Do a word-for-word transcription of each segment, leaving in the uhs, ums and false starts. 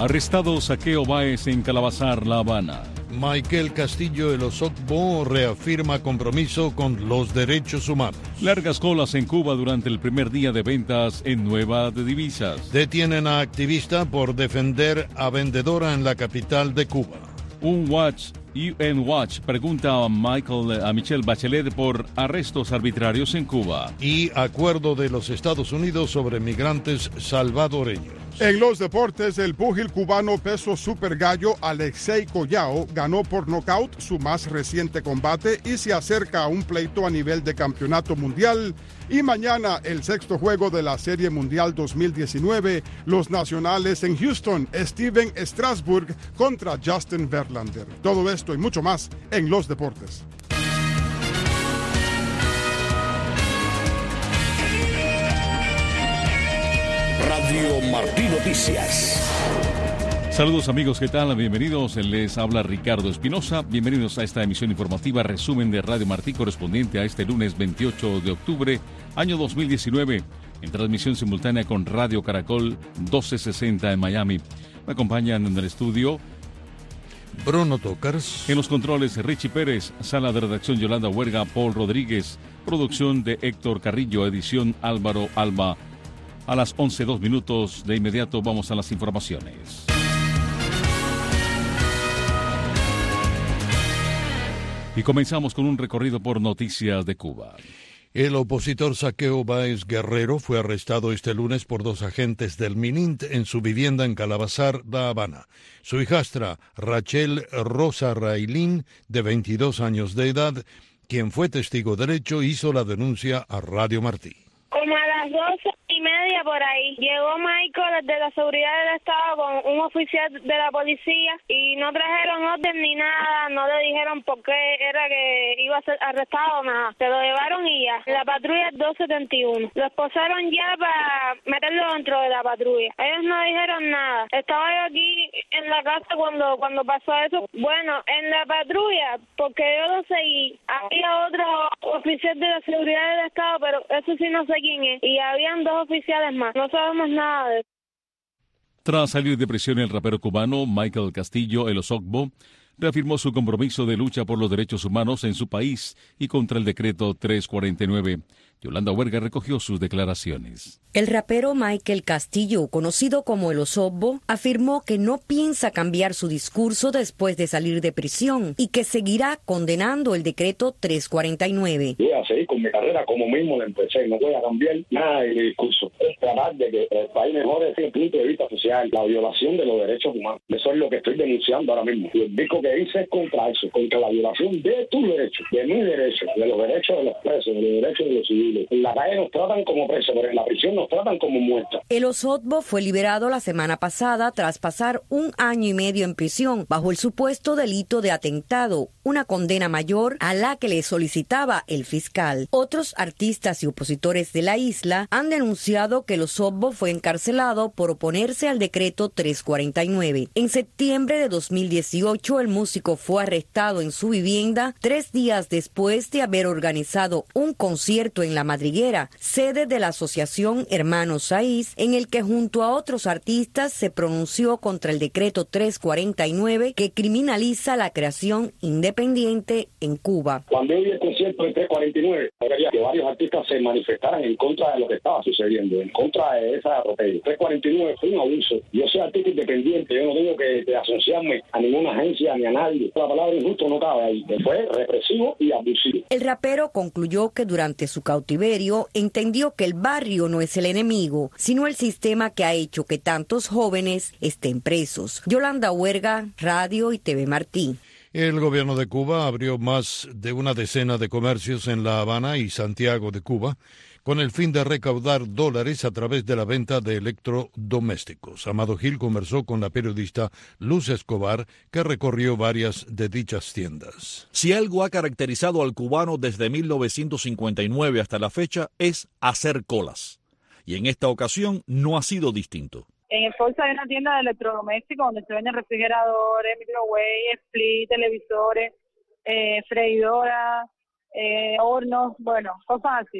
Arrestado Saqueo Báez en Calabazar, La Habana. Michael Castillo El Osorbo reafirma compromiso con los derechos humanos. Largas colas en Cuba durante el primer día de ventas en Nueva de divisas. Detienen a activista por defender a vendedora en la capital de Cuba. Un Watch, U N Watch, pregunta a Michael, a Michelle Bachelet por arrestos arbitrarios en Cuba. Y acuerdo de los Estados Unidos sobre migrantes salvadoreños. En los deportes, el púgil cubano peso super gallo Alexei Collao ganó por nocaut su más reciente combate y se acerca a un pleito a nivel de campeonato mundial. Y mañana, el sexto juego de la Serie Mundial dos mil diecinueve, los nacionales en Houston, Steven Strasburg contra Justin Verlander. Todo esto y mucho más en los deportes. Radio Martí Noticias. Saludos amigos, ¿qué tal? Bienvenidos, les habla Ricardo Espinosa. Bienvenidos a esta emisión informativa, resumen de Radio Martí correspondiente a este lunes veintiocho de octubre, año dos mil diecinueve, en transmisión simultánea con Radio Caracol doce sesenta en Miami. Me acompañan en el estudio Bruno Tócars. En los controles, Richie Pérez. Sala de redacción, Yolanda Huerga, Paul Rodríguez. Producción de Héctor Carrillo. Edición, Álvaro Alba. A las once dos minutos, de inmediato vamos a las informaciones. Y comenzamos con un recorrido por noticias de Cuba. El opositor Saqueo Báez Guerrero fue arrestado este lunes por dos agentes del MININT en su vivienda en Calabazar, La Habana. Su hijastra, Rachel Rosa Railín, de veintidós años de edad, quien fue testigo derecho, hizo la denuncia a Radio Martí. Como a las doce y media por ahí, llegó Michael de la seguridad del estado con un oficial de la policía y no trajeron orden ni nada, no le dijeron por qué era que iba a ser arrestado o nada. Se lo llevaron y ya. La patrulla dos setenta y uno. Lo esposaron ya para meterlo dentro de la patrulla. Ellos no dijeron nada. Estaba yo aquí en la casa cuando cuando pasó eso. Bueno, en la patrulla, porque yo lo seguí, había otro oficial de la seguridad del estado, pero eso sí no sé quién es. Y habían dos oficiales más. No sabemos nada de eso. Tras salir de prisión, el rapero cubano Michael Castillo El Osorbo reafirmó su compromiso de lucha por los derechos humanos en su país y contra el decreto trescientos cuarenta y nueve. Yolanda Huerga recogió sus declaraciones. El rapero Michael Castillo, conocido como El Osorbo, afirmó que no piensa cambiar su discurso después de salir de prisión y que seguirá condenando el decreto trescientos cuarenta y nueve. Voy a seguir con mi carrera como mismo la empecé, no voy a cambiar nada de mi discurso. Es tratar de que el país mejore desde el punto de vista social, la violación de los derechos humanos. Eso es lo que estoy denunciando ahora mismo. Y el disco que hice es contra eso, contra la violación de tus derechos, de mis derechos, de los derechos de los presos, de los derechos de los civiles. En la calle nos tratan como presos, pero en la prisión nos tratan como muertos. El Osorbo fue liberado la semana pasada tras pasar un año y medio en prisión bajo el supuesto delito de atentado, una condena mayor a la que le solicitaba el fiscal. Otros artistas y opositores de la isla han denunciado que El Osorbo fue encarcelado por oponerse al decreto trescientos cuarenta y nueve. En septiembre de dos mil dieciocho, el músico fue arrestado en su vivienda tres días después de haber organizado un concierto en La Madriguera, sede de la asociación Hermanos Saiz, en el que junto a otros artistas se pronunció contra el decreto trescientos cuarenta y nueve que criminaliza la creación independiente en Cuba. Cuando yo vi el concierto del trescientos cuarenta y nueve, quería que varios artistas se manifestaran en contra de lo que estaba sucediendo, en contra de esa atropello. trescientos cuarenta y nueve fue un abuso. Yo soy artista independiente, yo no tengo que, que asociarme a ninguna agencia ni a nadie. La palabra injusto no cabe ahí. Fue represivo y abusivo. El rapero concluyó que durante su cautiverio entendió que el barrio no es el enemigo, sino el sistema que ha hecho que tantos jóvenes estén presos. Yolanda Huerga, Radio y T V Martí. El gobierno de Cuba abrió más de una decena de comercios en La Habana y Santiago de Cuba con el fin de recaudar dólares a través de la venta de electrodomésticos. Amado Gil conversó con la periodista Luz Escobar, que recorrió varias de dichas tiendas. Si algo ha caracterizado al cubano desde mil novecientos cincuenta y nueve hasta la fecha es hacer colas. Y en esta ocasión no ha sido distinto. En el Forza hay una tienda de electrodomésticos donde se venden refrigeradores, microwaves, split, televisores, eh, freidoras, eh, hornos, bueno, cosas así.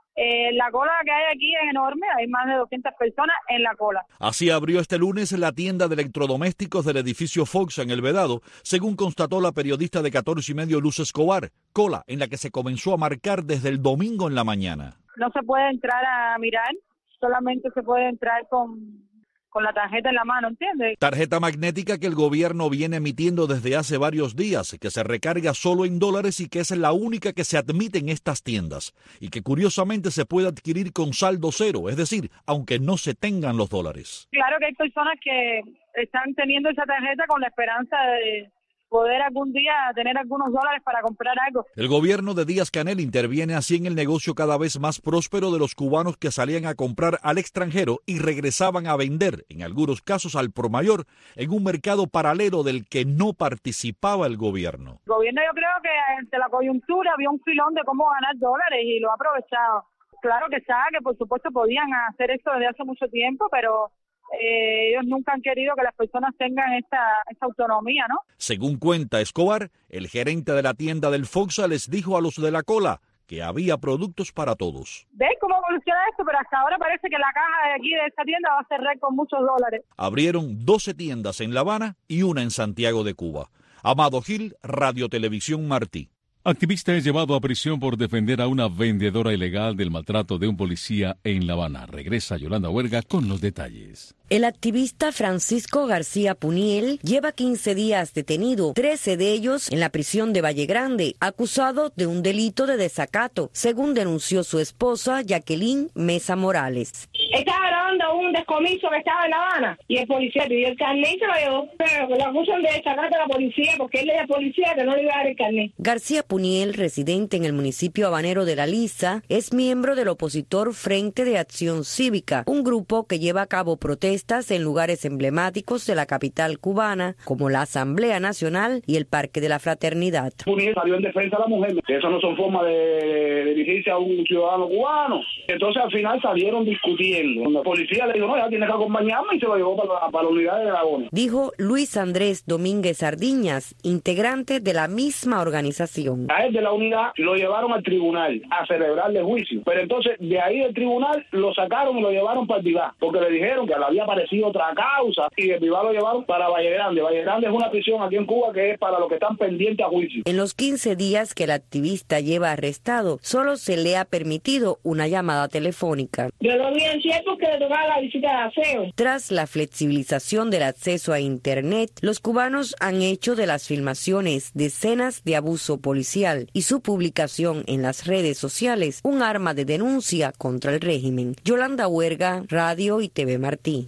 Eh, la cola que hay aquí es enorme, hay más de doscientas personas en la cola. Así abrió este lunes la tienda de electrodomésticos del edificio Fox en El Vedado, según constató la periodista de catorce y medio Luz Escobar, cola en la que se comenzó a marcar desde el domingo en la mañana. No se puede entrar a mirar, solamente se puede entrar con... con la tarjeta en la mano, ¿entiendes? Tarjeta magnética que el gobierno viene emitiendo desde hace varios días, que se recarga solo en dólares y que es la única que se admite en estas tiendas, y que curiosamente se puede adquirir con saldo cero, es decir, aunque no se tengan los dólares. Claro que hay personas que están teniendo esa tarjeta con la esperanza de poder algún día tener algunos dólares para comprar algo. El gobierno de Díaz-Canel interviene así en el negocio cada vez más próspero de los cubanos que salían a comprar al extranjero y regresaban a vender, en algunos casos al por mayor, en un mercado paralelo del que no participaba el gobierno. El gobierno, yo creo que ante la coyuntura había un filón de cómo ganar dólares y lo ha aprovechado. Claro que sabe que por supuesto podían hacer esto desde hace mucho tiempo, pero Eh, ellos nunca han querido que las personas tengan esta, esta autonomía, ¿no? Según cuenta Escobar, el gerente de la tienda del Foxa les dijo a los de la cola que había productos para todos. ¿Ves cómo evoluciona esto? Pero hasta ahora parece que la caja de aquí de esta tienda va a cerrar con muchos dólares. Abrieron doce tiendas en La Habana y una en Santiago de Cuba. Amado Gil, Radio Televisión Martí. Activista es llevado a prisión por defender a una vendedora ilegal del maltrato de un policía en La Habana. Regresa Yolanda Huerga con los detalles. El activista Francisco García Puniel lleva quince días detenido, trece de ellos en la prisión de Valle Grande, acusado de un delito de desacato, según denunció su esposa Jacqueline Mesa Morales. Estaba grabando un descomiso que estaba en La Habana y el policía pidió el carnet y se lo llevó. Pero lo acusan de desacato a la policía porque él le dijo al policía que no le iba a dar el carnet. García Puniel, residente en el municipio habanero de La Lisa, es miembro del opositor Frente de Acción Cívica, un grupo que lleva a cabo protestas en lugares emblemáticos de la capital cubana, como la Asamblea Nacional y el Parque de la Fraternidad. Puniel salió en defensa de la mujer, que eso no son formas de dirigirse a un ciudadano cubano. Entonces al final salieron discutiendo. La policía le dijo, no, ya tiene que acompañarme y se lo llevó para la, para la unidad de Dragones. Dijo Luis Andrés Domínguez Sardiñas, integrante de la misma organización. A él de la unidad lo llevaron al tribunal a celebrarle juicio, pero entonces de ahí del tribunal lo sacaron y lo llevaron para el Vivar, porque le dijeron que le había aparecido otra causa y el Vivar lo llevaron para Valle Grande. Valle Grande es una prisión aquí en Cuba que es para los que están pendientes a juicio. En los quince días que el activista lleva arrestado, solo se le ha permitido una llamada telefónica. Yo lo vi en cierto que le tocaba la visita de aseo. Tras la flexibilización del acceso a Internet, los cubanos han hecho de las filmaciones de escenas de abuso policial y su publicación en las redes sociales un arma de denuncia contra el régimen. Yolanda Huerga, Radio y T V Martí.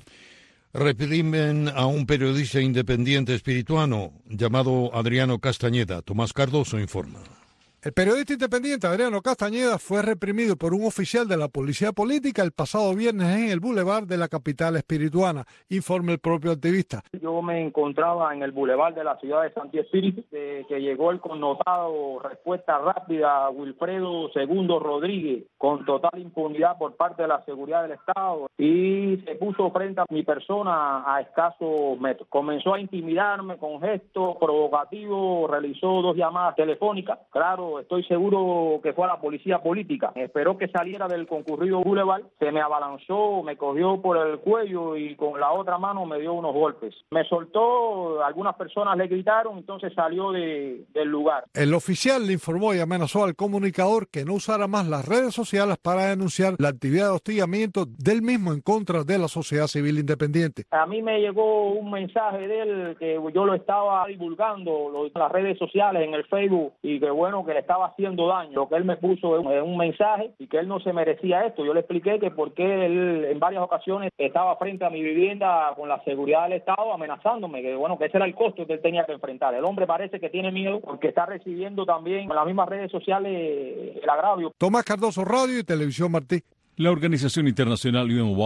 Reprimen a un periodista independiente espirituano llamado Adriano Castañeda. Tomás Cardoso informa. El periodista independiente Adriano Castañeda fue reprimido por un oficial de la policía política el pasado viernes en el bulevar de la capital espirituana, informa el propio activista. Yo me encontraba en el bulevar de la ciudad de Santi Espíritu, de que llegó el connotado respuesta rápida Wilfredo Segundo Rodríguez, con total impunidad por parte de la seguridad del Estado, y se puso frente a mi persona a escasos metros. Comenzó a intimidarme con gestos provocativos, realizó dos llamadas telefónicas. Claro, estoy seguro que fue a la policía política. Esperó que saliera del concurrido bulevar, se me abalanzó, me cogió por el cuello y con la otra mano me dio unos golpes. Me soltó, algunas personas le gritaron, entonces salió de, del lugar. El oficial le informó y amenazó al comunicador que no usara más las redes sociales para denunciar la actividad de hostigamiento del mismo en contra de la sociedad civil independiente. A mí me llegó un mensaje de él que yo lo estaba divulgando en las redes sociales, en el Facebook, y que bueno, que le estaba haciendo daño. Lo que él me puso es un mensaje y que él no se merecía esto. Yo le expliqué que porque él en varias ocasiones estaba frente a mi vivienda con la seguridad del Estado amenazándome, que bueno, que ese era el costo que él tenía que enfrentar. El hombre parece que tiene miedo porque está recibiendo también en las mismas redes sociales el agravio. Tomás Cardoso, Radio y Televisión Martí. La organización internacional Human Watch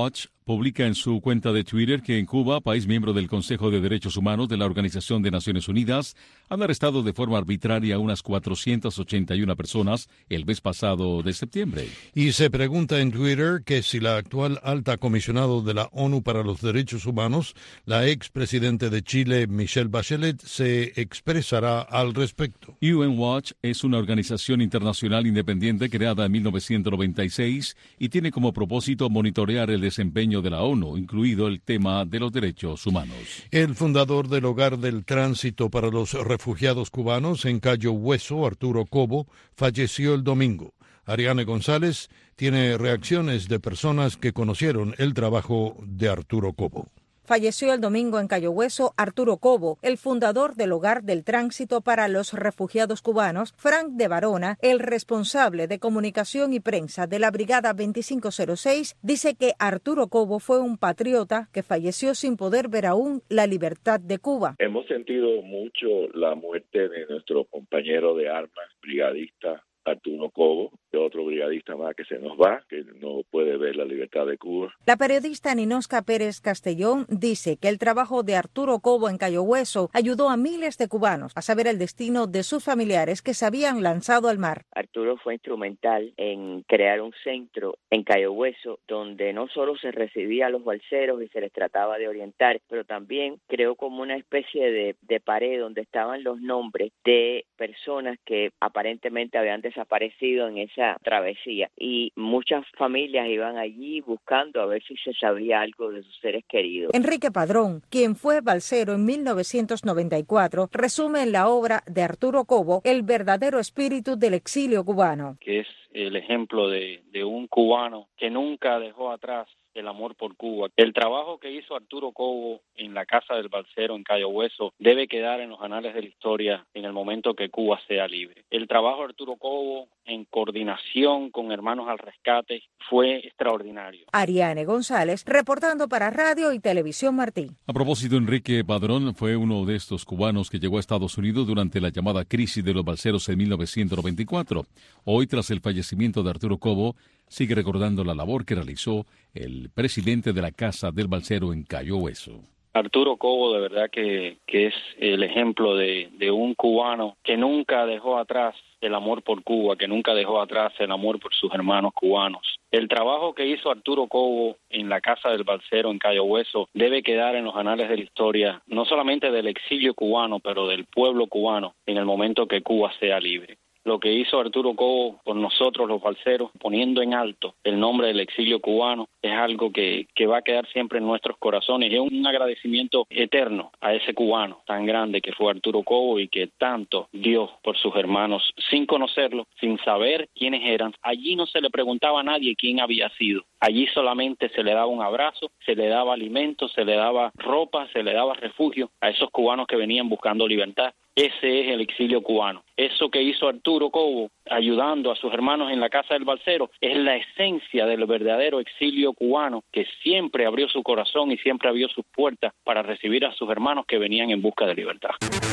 publica en su cuenta de Twitter que en Cuba, país miembro del Consejo de Derechos Humanos de la Organización de Naciones Unidas, han arrestado de forma arbitraria a unas cuatrocientas ochenta y una personas el mes pasado de septiembre. Y se pregunta en Twitter que si la actual alta comisionada de la ONU para los Derechos Humanos, la expresidente de Chile, Michelle Bachelet, se expresará al respecto. U N Watch es una organización internacional independiente creada en mil novecientos noventa y seis y tiene como propósito monitorear el desempeño de la ONU, incluido el tema de los derechos humanos. El fundador del Hogar del Tránsito para los Refugiados Cubanos en Cayo Hueso, Arturo Cobo, falleció el domingo. Ariane González tiene reacciones de personas que conocieron el trabajo de Arturo Cobo. Falleció el domingo en Cayo Hueso Arturo Cobo, el fundador del Hogar del Tránsito para los Refugiados Cubanos. Frank de Varona, el responsable de comunicación y prensa de la Brigada veinticinco cero seis, dice que Arturo Cobo fue un patriota que falleció sin poder ver aún la libertad de Cuba. Hemos sentido mucho la muerte de nuestro compañero de armas, brigadista Arturo Cobo, de otro brigadista más que se nos va, que no puede ver la libertad de Cuba. La periodista Ninosca Pérez Castellón dice que el trabajo de Arturo Cobo en Cayo Hueso ayudó a miles de cubanos a saber el destino de sus familiares que se habían lanzado al mar. Arturo fue instrumental en crear un centro en Cayo Hueso donde no solo se recibía a los balseros y se les trataba de orientar, pero también creó como una especie de, de pared donde estaban los nombres de personas que aparentemente habían desaparecido en esa travesía, y muchas familias iban allí buscando a ver si se sabía algo de sus seres queridos. Enrique Padrón, quien fue balsero en mil novecientos noventa y cuatro, resume en la obra de Arturo Cobo el verdadero espíritu del exilio cubano. Que es el ejemplo de, de un cubano que nunca dejó atrás el amor por Cuba. El trabajo que hizo Arturo Cobo en la Casa del Balsero en Cayo Hueso debe quedar en los anales de la historia en el momento que Cuba sea libre. El trabajo de Arturo Cobo en coordinación con Hermanos al Rescate fue extraordinario. Ariane González, reportando para Radio y Televisión Martí. A propósito, Enrique Padrón fue uno de estos cubanos que llegó a Estados Unidos durante la llamada crisis de los balseros en mil novecientos noventa y cuatro. Hoy, tras el fallecimiento de Arturo Cobo, sigue recordando la labor que realizó el presidente de la Casa del Balsero en Cayo Hueso. Arturo Cobo de verdad que, que es el ejemplo de, de un cubano que nunca dejó atrás el amor por Cuba, que nunca dejó atrás el amor por sus hermanos cubanos. El trabajo que hizo Arturo Cobo en la Casa del Balsero en Cayo Hueso debe quedar en los anales de la historia, no solamente del exilio cubano, pero del pueblo cubano en el momento que Cuba sea libre. Lo que hizo Arturo Cobo por nosotros los balseros, poniendo en alto el nombre del exilio cubano, es algo que, que va a quedar siempre en nuestros corazones. Es un agradecimiento eterno a ese cubano tan grande que fue Arturo Cobo y que tanto dio por sus hermanos, sin conocerlo, sin saber quiénes eran. Allí no se le preguntaba a nadie quién había sido. Allí solamente se le daba un abrazo, se le daba alimento, se le daba ropa, se le daba refugio a esos cubanos que venían buscando libertad. Ese es el exilio cubano. Eso que hizo Arturo Cobo, ayudando a sus hermanos en la Casa del Balsero, es la esencia del verdadero exilio cubano, que siempre abrió su corazón y siempre abrió sus puertas para recibir a sus hermanos que venían en busca de libertad.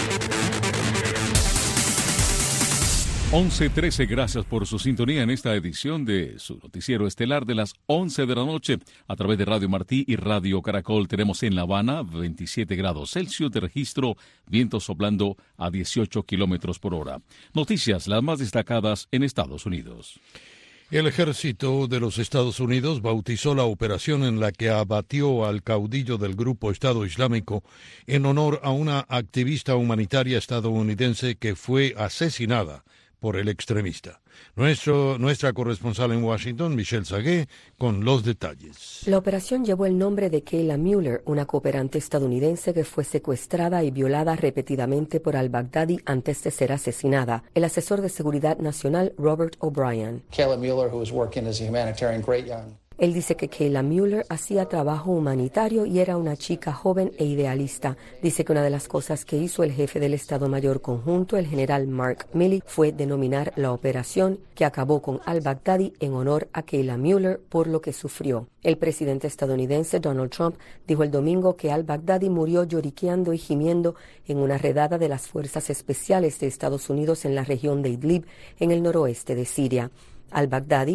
once trece, gracias por su sintonía en esta edición de su noticiero estelar de las once de la noche. A través de Radio Martí y Radio Caracol tenemos en La Habana veintisiete grados Celsius de registro, viento soplando a dieciocho kilómetros por hora. Noticias las más destacadas en Estados Unidos. El ejército de los Estados Unidos bautizó la operación en la que abatió al caudillo del grupo Estado Islámico en honor a una activista humanitaria estadounidense que fue asesinada por el extremista. Nuestro, nuestra corresponsal en Washington, Michelle Sagué, con los detalles. La operación llevó el nombre de Kayla Mueller, una cooperante estadounidense que fue secuestrada y violada repetidamente por al-Baghdadi antes de ser asesinada. El asesor de seguridad nacional, Robert O'Brien. Kayla Mueller, who was working as a humanitarian great young. Él dice que Kayla Mueller hacía trabajo humanitario y era una chica joven e idealista. Dice que una de las cosas que hizo el jefe del Estado Mayor Conjunto, el general Mark Milley, fue denominar la operación que acabó con al-Baghdadi en honor a Kayla Mueller por lo que sufrió. El presidente estadounidense Donald Trump dijo el domingo que al-Baghdadi murió lloriqueando y gimiendo en una redada de las fuerzas especiales de Estados Unidos en la región de Idlib, en el noroeste de Siria. Al-Baghdadi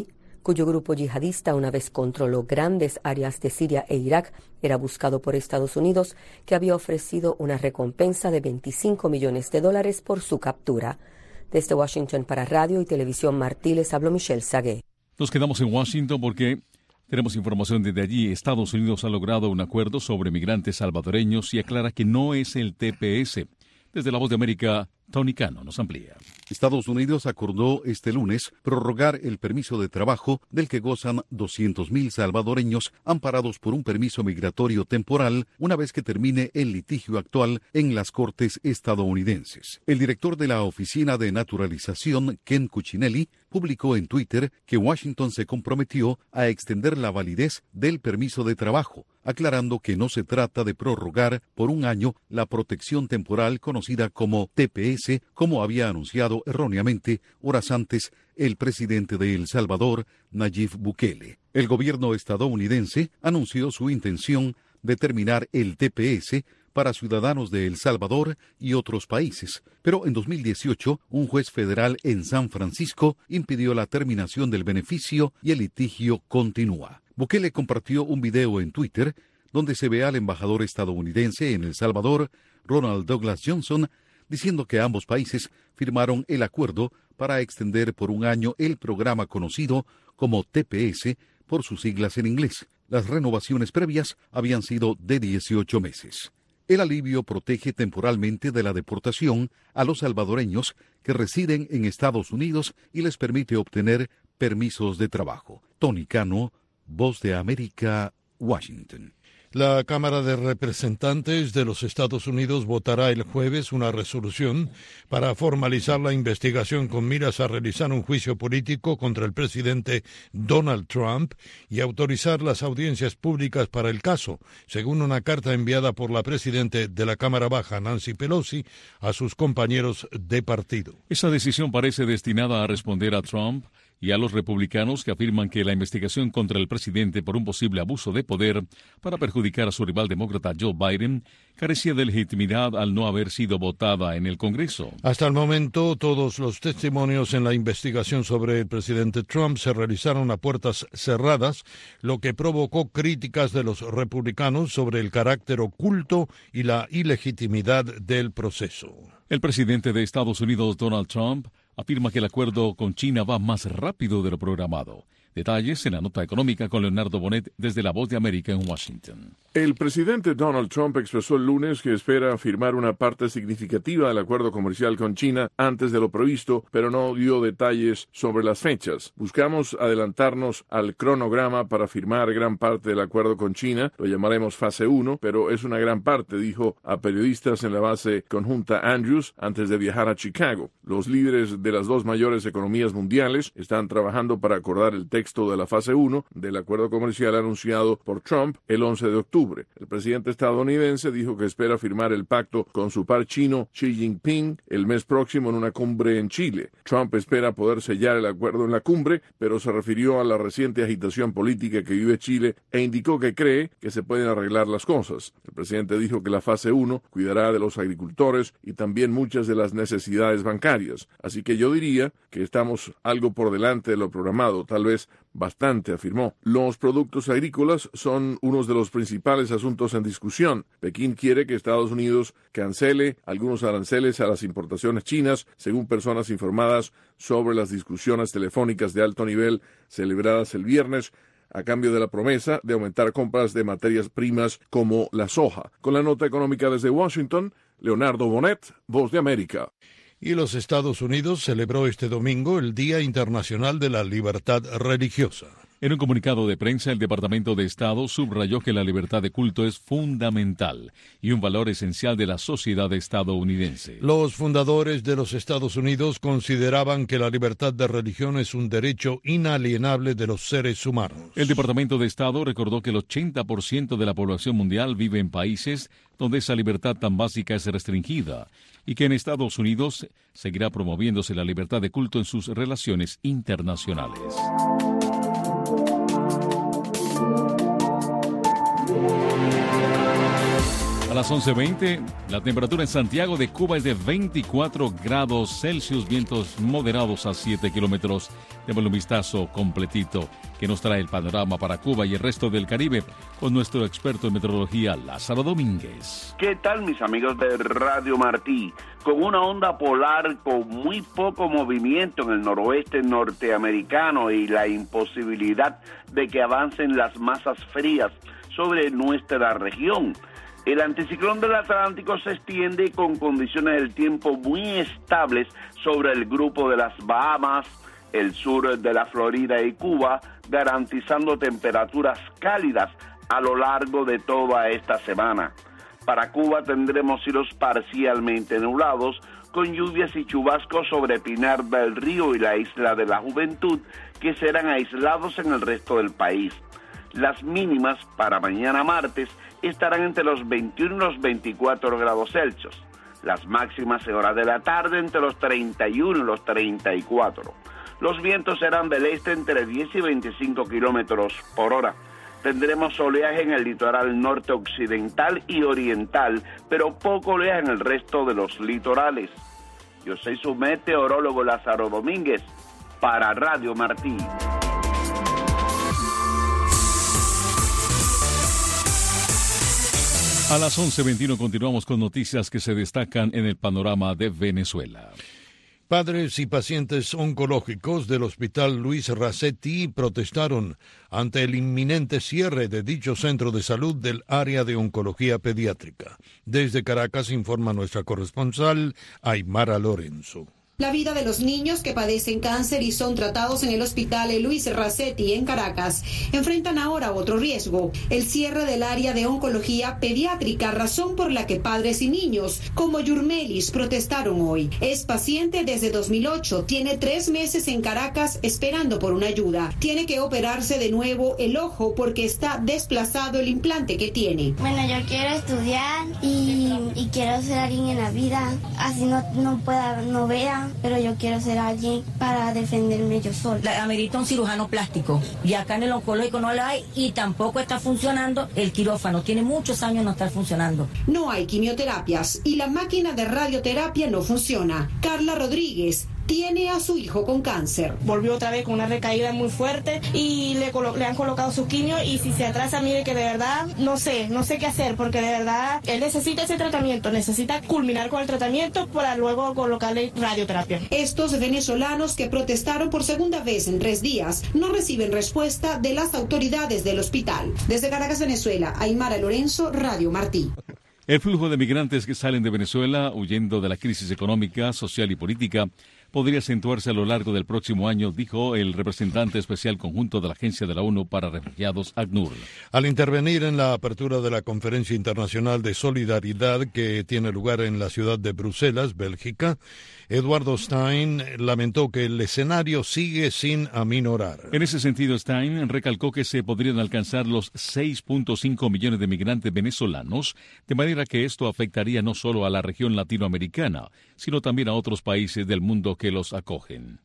cuyo grupo yihadista una vez controló grandes áreas de Siria e Irak, era buscado por Estados Unidos, que había ofrecido una recompensa de veinticinco millones de dólares por su captura. Desde Washington para Radio y Televisión Martí les habló Michelle Sagué. Nos quedamos en Washington porque tenemos información desde allí. Estados Unidos ha logrado un acuerdo sobre migrantes salvadoreños y aclara que no es el T P S. Desde La Voz de América, Tony Cano nos amplía. Estados Unidos acordó este lunes prorrogar el permiso de trabajo del que gozan doscientos mil salvadoreños amparados por un permiso migratorio temporal una vez que termine el litigio actual en las cortes estadounidenses. El director de la Oficina de Naturalización, Ken Cuccinelli, publicó en Twitter que Washington se comprometió a extender la validez del permiso de trabajo, aclarando que no se trata de prorrogar por un año la protección temporal conocida como T P S, como había anunciado erróneamente horas antes el presidente de El Salvador, Nayib Bukele. El gobierno estadounidense anunció su intención de terminar el T P S para ciudadanos de El Salvador y otros países, pero en dos mil dieciocho un juez federal en San Francisco impidió la terminación del beneficio y el litigio continúa. Bukele compartió un video en Twitter donde se ve al embajador estadounidense en El Salvador, Ronald Douglas Johnson, diciendo que ambos países firmaron el acuerdo para extender por un año el programa conocido como T P S por sus siglas en inglés. Las renovaciones previas habían sido de dieciocho meses. El alivio protege temporalmente de la deportación a los salvadoreños que residen en Estados Unidos y les permite obtener permisos de trabajo. Tony Cano, Voz de América, Washington. La Cámara de Representantes de los Estados Unidos votará el jueves una resolución para formalizar la investigación con miras a realizar un juicio político contra el presidente Donald Trump y autorizar las audiencias públicas para el caso, según una carta enviada por la presidenta de la Cámara Baja, Nancy Pelosi, a sus compañeros de partido. Esa decisión parece destinada a responder a Trump y a los republicanos que afirman que la investigación contra el presidente por un posible abuso de poder para perjudicar a su rival demócrata Joe Biden carecía de legitimidad al no haber sido votada en el Congreso. Hasta el momento, todos los testimonios en la investigación sobre el presidente Trump se realizaron a puertas cerradas, lo que provocó críticas de los republicanos sobre el carácter oculto y la ilegitimidad del proceso. El presidente de Estados Unidos, Donald Trump, afirma que el acuerdo con China va más rápido de lo programado. Detalles en la nota económica con Leonardo Bonet desde La Voz de América en Washington. El presidente Donald Trump expresó el lunes que espera firmar una parte significativa del acuerdo comercial con China antes de lo previsto, pero no dio detalles sobre las fechas. Buscamos adelantarnos al cronograma para firmar gran parte del acuerdo con China, lo llamaremos fase uno, pero es una gran parte, dijo a periodistas en la base conjunta Andrews antes de viajar a Chicago. Los líderes de las dos mayores economías mundiales están trabajando para acordar el texto de la fase uno del acuerdo comercial anunciado por Trump el once de octubre. El presidente estadounidense dijo que espera firmar el pacto con su par chino Xi Jinping el mes próximo en una cumbre en Chile. Trump espera poder sellar el acuerdo en la cumbre, pero se refirió a la reciente agitación política que vive Chile e indicó que cree que se pueden arreglar las cosas. El presidente dijo que la fase uno cuidará de los agricultores y también muchas de las necesidades bancarias. Así que yo diría que estamos algo por delante de lo programado, tal vez bastante, afirmó. Los productos agrícolas son uno de los principales asuntos en discusión. Pekín quiere que Estados Unidos cancele algunos aranceles a las importaciones chinas, según personas informadas sobre las discusiones telefónicas de alto nivel celebradas el viernes, a cambio de la promesa de aumentar compras de materias primas como la soja. Con la nota económica desde Washington, Leonardo Bonet, Voz de América. Y los Estados Unidos celebró este domingo el Día Internacional de la Libertad Religiosa. En un comunicado de prensa, el Departamento de Estado subrayó que la libertad de culto es fundamental y un valor esencial de la sociedad estadounidense. Los fundadores de los Estados Unidos consideraban que la libertad de religión es un derecho inalienable de los seres humanos. El Departamento de Estado recordó que el ochenta por ciento de la población mundial vive en países donde esa libertad tan básica es restringida y que en Estados Unidos seguirá promoviéndose la libertad de culto en sus relaciones internacionales. A las once veinte, la temperatura en Santiago de Cuba es de veinticuatro grados Celsius, vientos moderados a siete kilómetros. Démosle un vistazo completito que nos trae el panorama para Cuba y el resto del Caribe con nuestro experto en meteorología, Lázaro Domínguez. ¿Qué tal, mis amigos de Radio Martí? Con una onda polar con muy poco movimiento en el noroeste norteamericano y la imposibilidad de que avancen las masas frías sobre nuestra región. El anticiclón del Atlántico se extiende con condiciones del tiempo muy estables sobre el grupo de las Bahamas, el sur de la Florida y Cuba, garantizando temperaturas cálidas a lo largo de toda esta semana. Para Cuba tendremos cielos parcialmente nublados, con lluvias y chubascos sobre Pinar del Río y la Isla de la Juventud, que serán aislados en el resto del país. Las mínimas para mañana martes estarán entre los veintiuno y los veinticuatro grados Celsius. Las máximas en horas de la tarde entre los treinta y uno y los treinta y cuatro. Los vientos serán del este entre diez y veinticinco kilómetros por hora. Tendremos oleaje en el litoral norte occidental y oriental, pero poco oleaje en el resto de los litorales. Yo soy su meteorólogo Lázaro Domínguez para Radio Martí. A las once veintiuno continuamos con noticias que se destacan en el panorama de Venezuela. Padres y pacientes oncológicos del Hospital Luis Racetti protestaron ante el inminente cierre de dicho centro de salud del área de oncología pediátrica. Desde Caracas informa nuestra corresponsal Aymara Lorenzo. La vida de los niños que padecen cáncer y son tratados en el Hospital Luis Racetti en Caracas enfrentan ahora otro riesgo, el cierre del área de oncología pediátrica, razón por la que padres y niños como Yurmelis protestaron hoy. Es paciente desde dos mil ocho, tiene tres meses en Caracas esperando por una ayuda. Tiene que operarse de nuevo el ojo porque está desplazado el implante que tiene. Bueno, yo quiero estudiar y, y quiero ser alguien en la vida, así no, no pueda, no vea. Pero yo quiero ser alguien para defenderme yo sola. Amerita un cirujano plástico y acá en el oncológico no lo hay y tampoco está funcionando el quirófano. Tiene muchos años no estar funcionando. No hay quimioterapias y la máquina de radioterapia no funciona. Carla Rodríguez tiene a su hijo con cáncer. Volvió otra vez con una recaída muy fuerte y le, colo- le han colocado su quimio y si se atrasa, mire que de verdad no sé, no sé qué hacer porque de verdad él necesita ese tratamiento, necesita culminar con el tratamiento para luego colocarle radioterapia. Estos venezolanos que protestaron por segunda vez en tres días no reciben respuesta de las autoridades del hospital. Desde Caracas, Venezuela, Aymara Lorenzo, Radio Martí. El flujo de migrantes que salen de Venezuela huyendo de la crisis económica, social y política podría acentuarse a lo largo del próximo año, dijo el representante especial conjunto de la Agencia de la ONU para Refugiados, ACNUR. Al intervenir en la apertura de la Conferencia Internacional de Solidaridad que tiene lugar en la ciudad de Bruselas, Bélgica, Eduardo Stein lamentó que el escenario sigue sin aminorar. En ese sentido, Stein recalcó que se podrían alcanzar los seis punto cinco millones de migrantes venezolanos, de manera que esto afectaría no solo a la región latinoamericana, sino también a otros países del mundo que los acogen.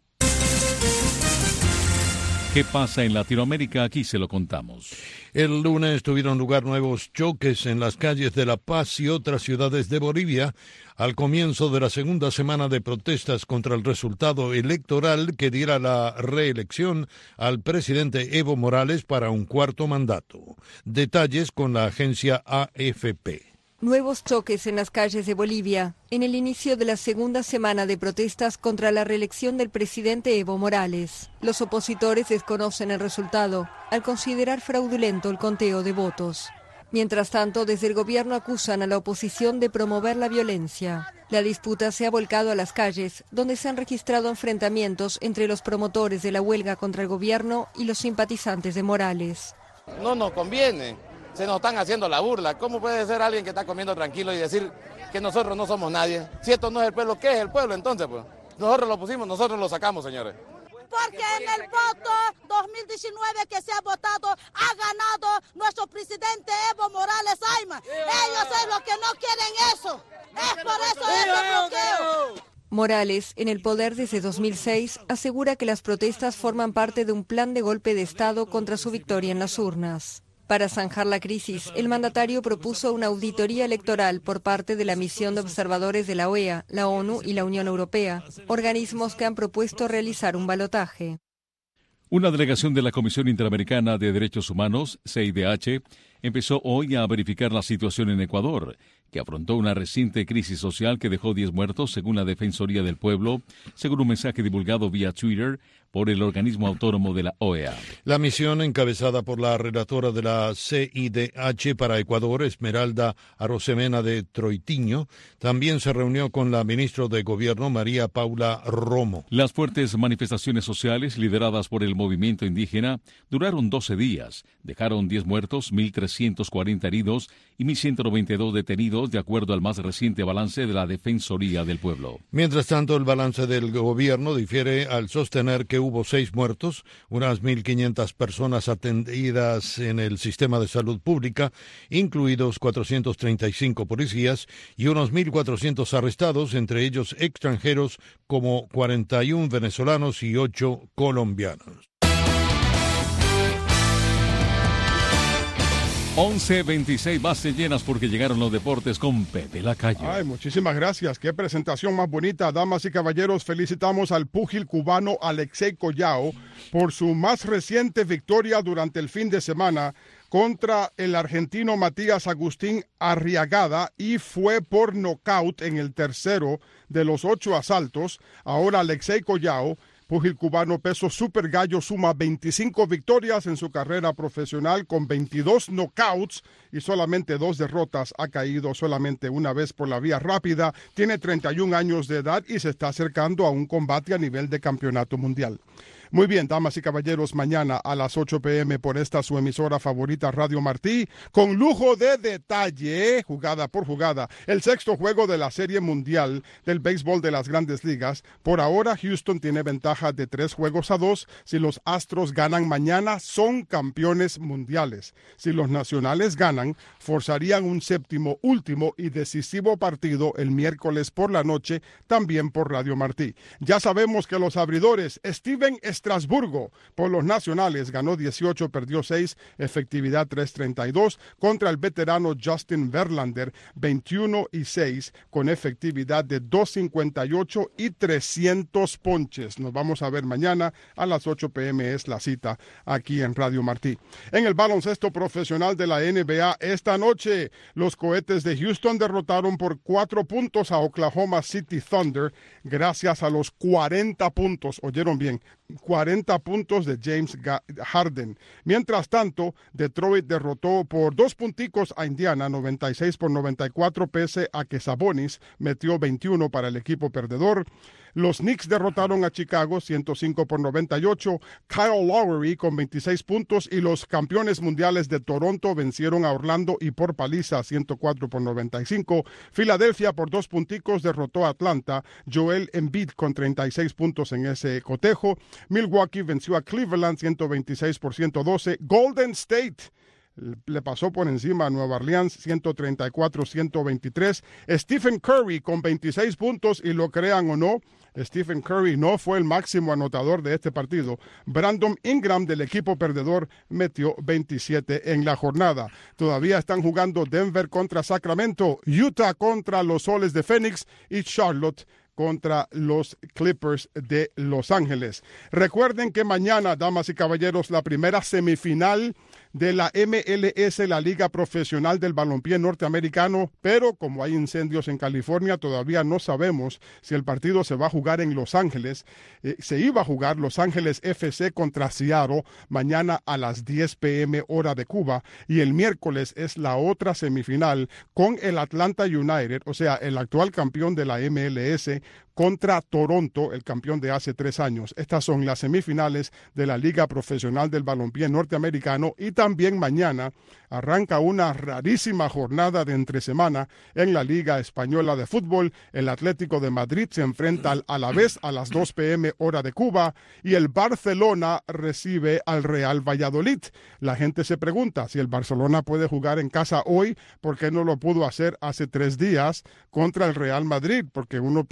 ¿Qué pasa en Latinoamérica? Aquí se lo contamos. El lunes tuvieron lugar nuevos choques en las calles de La Paz y otras ciudades de Bolivia al comienzo de la segunda semana de protestas contra el resultado electoral que diera la reelección al presidente Evo Morales para un cuarto mandato. Detalles con la agencia A F P. Nuevos choques en las calles de Bolivia en el inicio de la segunda semana de protestas contra la reelección del presidente Evo Morales. Los opositores desconocen el resultado al considerar fraudulento el conteo de votos. Mientras tanto, desde el gobierno acusan a la oposición de promover la violencia. La disputa se ha volcado a las calles, donde se han registrado enfrentamientos entre los promotores de la huelga contra el gobierno y los simpatizantes de Morales. No nos conviene. Se nos están haciendo la burla. ¿Cómo puede ser alguien que está comiendo tranquilo y decir que nosotros no somos nadie? Si esto no es el pueblo, ¿qué es el pueblo entonces? Pues nosotros lo pusimos, nosotros lo sacamos, señores. Porque en el voto dos mil diecinueve que se ha votado ha ganado nuestro presidente Evo Morales Ayma. Ellos es los que no quieren eso. Es por eso este bloqueo. Morales, en el poder desde dos mil seis, asegura que las protestas forman parte de un plan de golpe de Estado contra su victoria en las urnas. Para zanjar la crisis, el mandatario propuso una auditoría electoral por parte de la misión de observadores de la O E A, la ONU y la Unión Europea, organismos que han propuesto realizar un balotaje. Una delegación de la Comisión Interamericana de Derechos Humanos, C I D H, empezó hoy a verificar la situación en Ecuador, que afrontó una reciente crisis social que dejó diez muertos, según la Defensoría del Pueblo, según un mensaje divulgado vía Twitter por el organismo autónomo de la O E A. La misión, encabezada por la relatora de la C I D H para Ecuador, Esmeralda Arosemena de Troitiño, también se reunió con la ministra de Gobierno, María Paula Romo. Las fuertes manifestaciones sociales, lideradas por el movimiento indígena, duraron doce días, dejaron diez muertos, mil trescientos cuarenta heridos y mil ciento noventa y dos detenidos, de acuerdo al más reciente balance de la Defensoría del Pueblo. Mientras tanto, el balance del gobierno difiere al sostener que hubo seis muertos, unas mil quinientas personas atendidas en el sistema de salud pública, incluidos cuatrocientos treinta y cinco policías y unos mil cuatrocientos arrestados, entre ellos extranjeros como cuarenta y uno venezolanos y ocho colombianos. once veintiséis, bases llenas porque llegaron los deportes con Pepe Lacayo. Ay, muchísimas gracias. Qué presentación más bonita. Damas y caballeros, felicitamos al púgil cubano Alexei Collao por su más reciente victoria durante el fin de semana contra el argentino Matías Agustín Arriagada, y fue por nocaut en el tercero de los ocho asaltos. Ahora Alexei Collao, púgil cubano peso super gallo, suma veinticinco victorias en su carrera profesional con veintidós knockouts y solamente dos derrotas. Ha caído solamente una vez por la vía rápida. Tiene treinta y un años de edad y se está acercando a un combate a nivel de campeonato mundial. Muy bien, damas y caballeros, mañana a las ocho p m por esta su emisora favorita, Radio Martí, con lujo de detalle, jugada por jugada, el sexto juego de la Serie Mundial del Béisbol de las Grandes Ligas. Por ahora, Houston tiene ventaja de tres juegos a dos. Si los Astros ganan mañana, son campeones mundiales. Si los Nacionales ganan, forzarían un séptimo, último y decisivo partido el miércoles por la noche, también por Radio Martí. Ya sabemos que los abridores, Steven Estrasburgo, por los Nacionales, ganó dieciocho, perdió seis, efectividad tres treinta y dos, contra el veterano Justin Verlander, veintiuno y seis, con efectividad de dos cincuenta y ocho y trescientos ponches. Nos vamos a ver mañana a las ocho p m es la cita aquí en Radio Martí. En el baloncesto profesional de la N B A, esta noche los Cohetes de Houston derrotaron por cuatro puntos a Oklahoma City Thunder gracias a los cuarenta puntos, oyeron bien, cuarenta puntos de James Harden. Mientras tanto, Detroit derrotó por dos punticos a Indiana, noventa y seis por noventa y cuatro, pese a que Sabonis metió veintiuno para el equipo perdedor. Los Knicks derrotaron a Chicago ciento cinco por noventa y ocho, Kyle Lowry con veintiséis puntos, y los campeones mundiales de Toronto vencieron a Orlando y por paliza ciento cuatro por noventa y cinco. Filadelfia por dos punticos derrotó a Atlanta, Joel Embiid con treinta y seis puntos en ese cotejo. Milwaukee venció a Cleveland ciento veintiséis por ciento doce. Golden State le pasó por encima a Nueva Orleans ciento treinta y cuatro a ciento veintitrés. Stephen Curry con veintiséis puntos, y lo crean o no, Stephen Curry no fue el máximo anotador de este partido. Brandon Ingram del equipo perdedor metió veintisiete en la jornada. Todavía están jugando Denver contra Sacramento, Utah contra los Soles de Phoenix y Charlotte contra los Clippers de Los Ángeles. Recuerden que mañana, damas y caballeros, la primera semifinal de la M L S, la Liga Profesional del Balompié Norteamericano, pero como hay incendios en California, todavía no sabemos si el partido se va a jugar en Los Ángeles. Eh, se iba a jugar Los Ángeles F C contra Seattle mañana a las diez p m hora de Cuba, y el miércoles es la otra semifinal con el Atlanta United, o sea, el actual campeón de la M L S, contra Toronto, el campeón de hace tres años. Estas son las semifinales de la Liga Profesional del Balompié Norteamericano, y también mañana arranca una rarísima jornada de entresemana en la Liga Española de Fútbol. El Atlético de Madrid se enfrenta al Alavés a las dos p m hora de Cuba, y el Barcelona recibe al Real Valladolid. La gente se pregunta si el Barcelona puede jugar en casa hoy, ¿por qué no lo pudo hacer hace tres días contra el Real Madrid? Porque uno pensaría,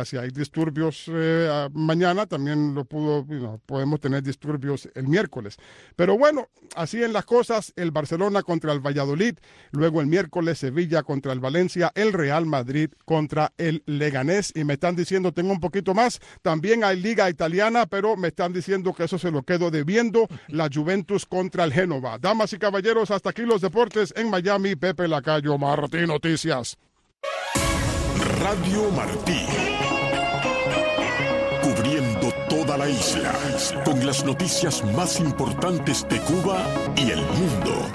si hay disturbios eh, mañana, también lo pudo, you know, podemos tener disturbios el miércoles. Pero bueno, así en las cosas, el Barcelona contra el Valladolid, luego el miércoles Sevilla contra el Valencia, el Real Madrid contra el Leganés. Y me están diciendo, tengo un poquito más, también hay Liga Italiana, pero me están diciendo que eso se lo quedo debiendo, la Juventus contra el Génova. Damas y caballeros, hasta aquí los deportes en Miami. Pepe Lacayo, Martí Noticias. Radio Martí, cubriendo toda la isla, con las noticias más importantes de Cuba y el mundo.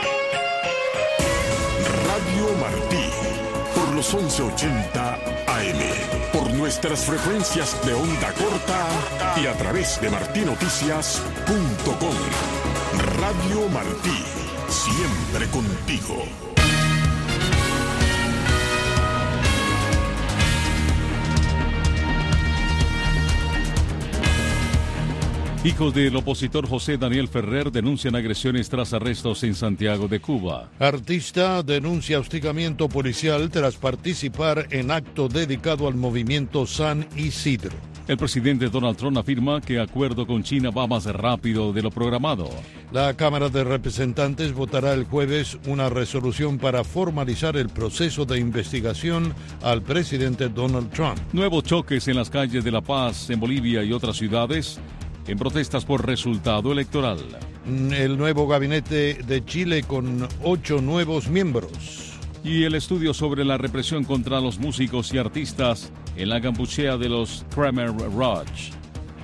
Radio Martí, por los once ochenta A M, por nuestras frecuencias de onda corta y a través de martí noticias punto com. Radio Martí, siempre contigo. Hijos del opositor José Daniel Ferrer denuncian agresiones tras arrestos en Santiago de Cuba. Artista denuncia hostigamiento policial tras participar en acto dedicado al movimiento San Isidro. El presidente Donald Trump afirma que acuerdo con China va más rápido de lo programado. La Cámara de Representantes votará el jueves una resolución para formalizar el proceso de investigación al presidente Donald Trump. Nuevos choques en las calles de La Paz, en Bolivia y otras ciudades, en protestas por resultado electoral. El nuevo gabinete de Chile con ocho nuevos miembros. Y el estudio sobre la represión contra los músicos y artistas en la campuchea de los Khmer Rouge.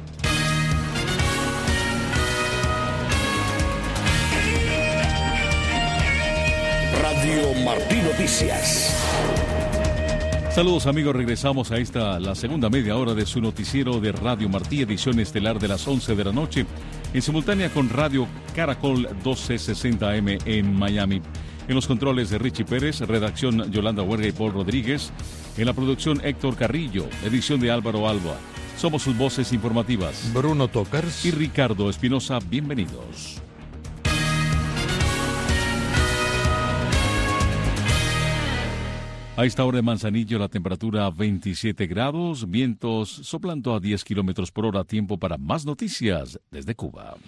Radio Martí Noticias. Saludos amigos, regresamos a esta, la segunda media hora de su noticiero de Radio Martí, edición estelar de las once de la noche, en simultánea con Radio Caracol doce sesenta A M en Miami. En los controles de Richie Pérez, redacción Yolanda Huerga y Paul Rodríguez, en la producción Héctor Carrillo, edición de Álvaro Alba. Somos sus voces informativas, Bruno Tocars y Ricardo Espinosa. Bienvenidos. A esta hora en Manzanillo la temperatura veintisiete grados, vientos soplando a diez kilómetros por hora. Tiempo para más noticias desde Cuba.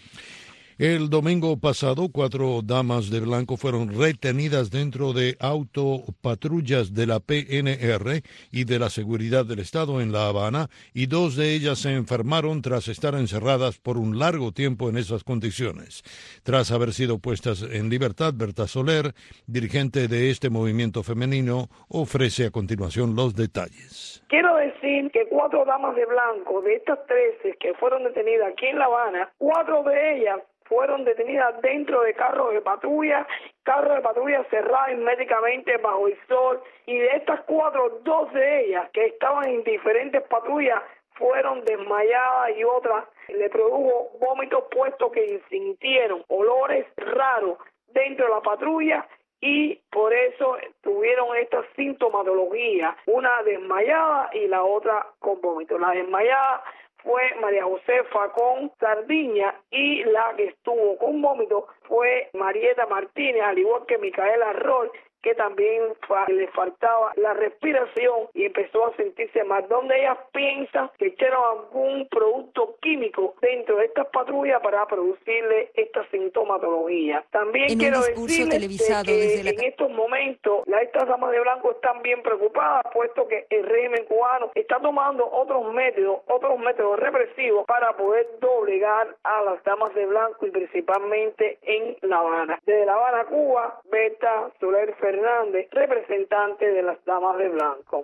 El domingo pasado, cuatro damas de blanco fueron retenidas dentro de autopatrullas de la P N R y de la Seguridad del Estado en La Habana, y dos de ellas se enfermaron tras estar encerradas por un largo tiempo en esas condiciones. Tras haber sido puestas en libertad, Berta Soler, dirigente de este movimiento femenino, ofrece a continuación los detalles. Quiero decir que cuatro damas de blanco, de estas trece que fueron detenidas aquí en La Habana, cuatro de ellas fueron detenidas dentro de carros de patrulla, carros de patrulla cerrados herméticamente bajo el sol, y de estas cuatro, dos de ellas que estaban en diferentes patrullas fueron desmayadas y otras le produjo vómitos, puesto que sintieron olores raros dentro de la patrulla y por eso tuvieron esta sintomatología, una desmayada y la otra con vómitos. La desmayada fue María José Facón Sardiña y la que estuvo con vómito fue Marieta Martínez, al igual que Micaela Roll, que también le faltaba la respiración y empezó a sentirse mal, donde ellas piensan que echaron algún producto químico dentro de estas patrullas para producirle esta sintomatología. También en quiero un discurso decirles televisado de que desde la... en estos momentos las estas damas de blanco están bien preocupadas, puesto que el régimen cubano está tomando otros métodos, otros métodos represivos para poder doblegar a las damas de blanco y principalmente en La Habana. Desde La Habana, Cuba, Berta Soler Fernández, representante de las damas de blanco.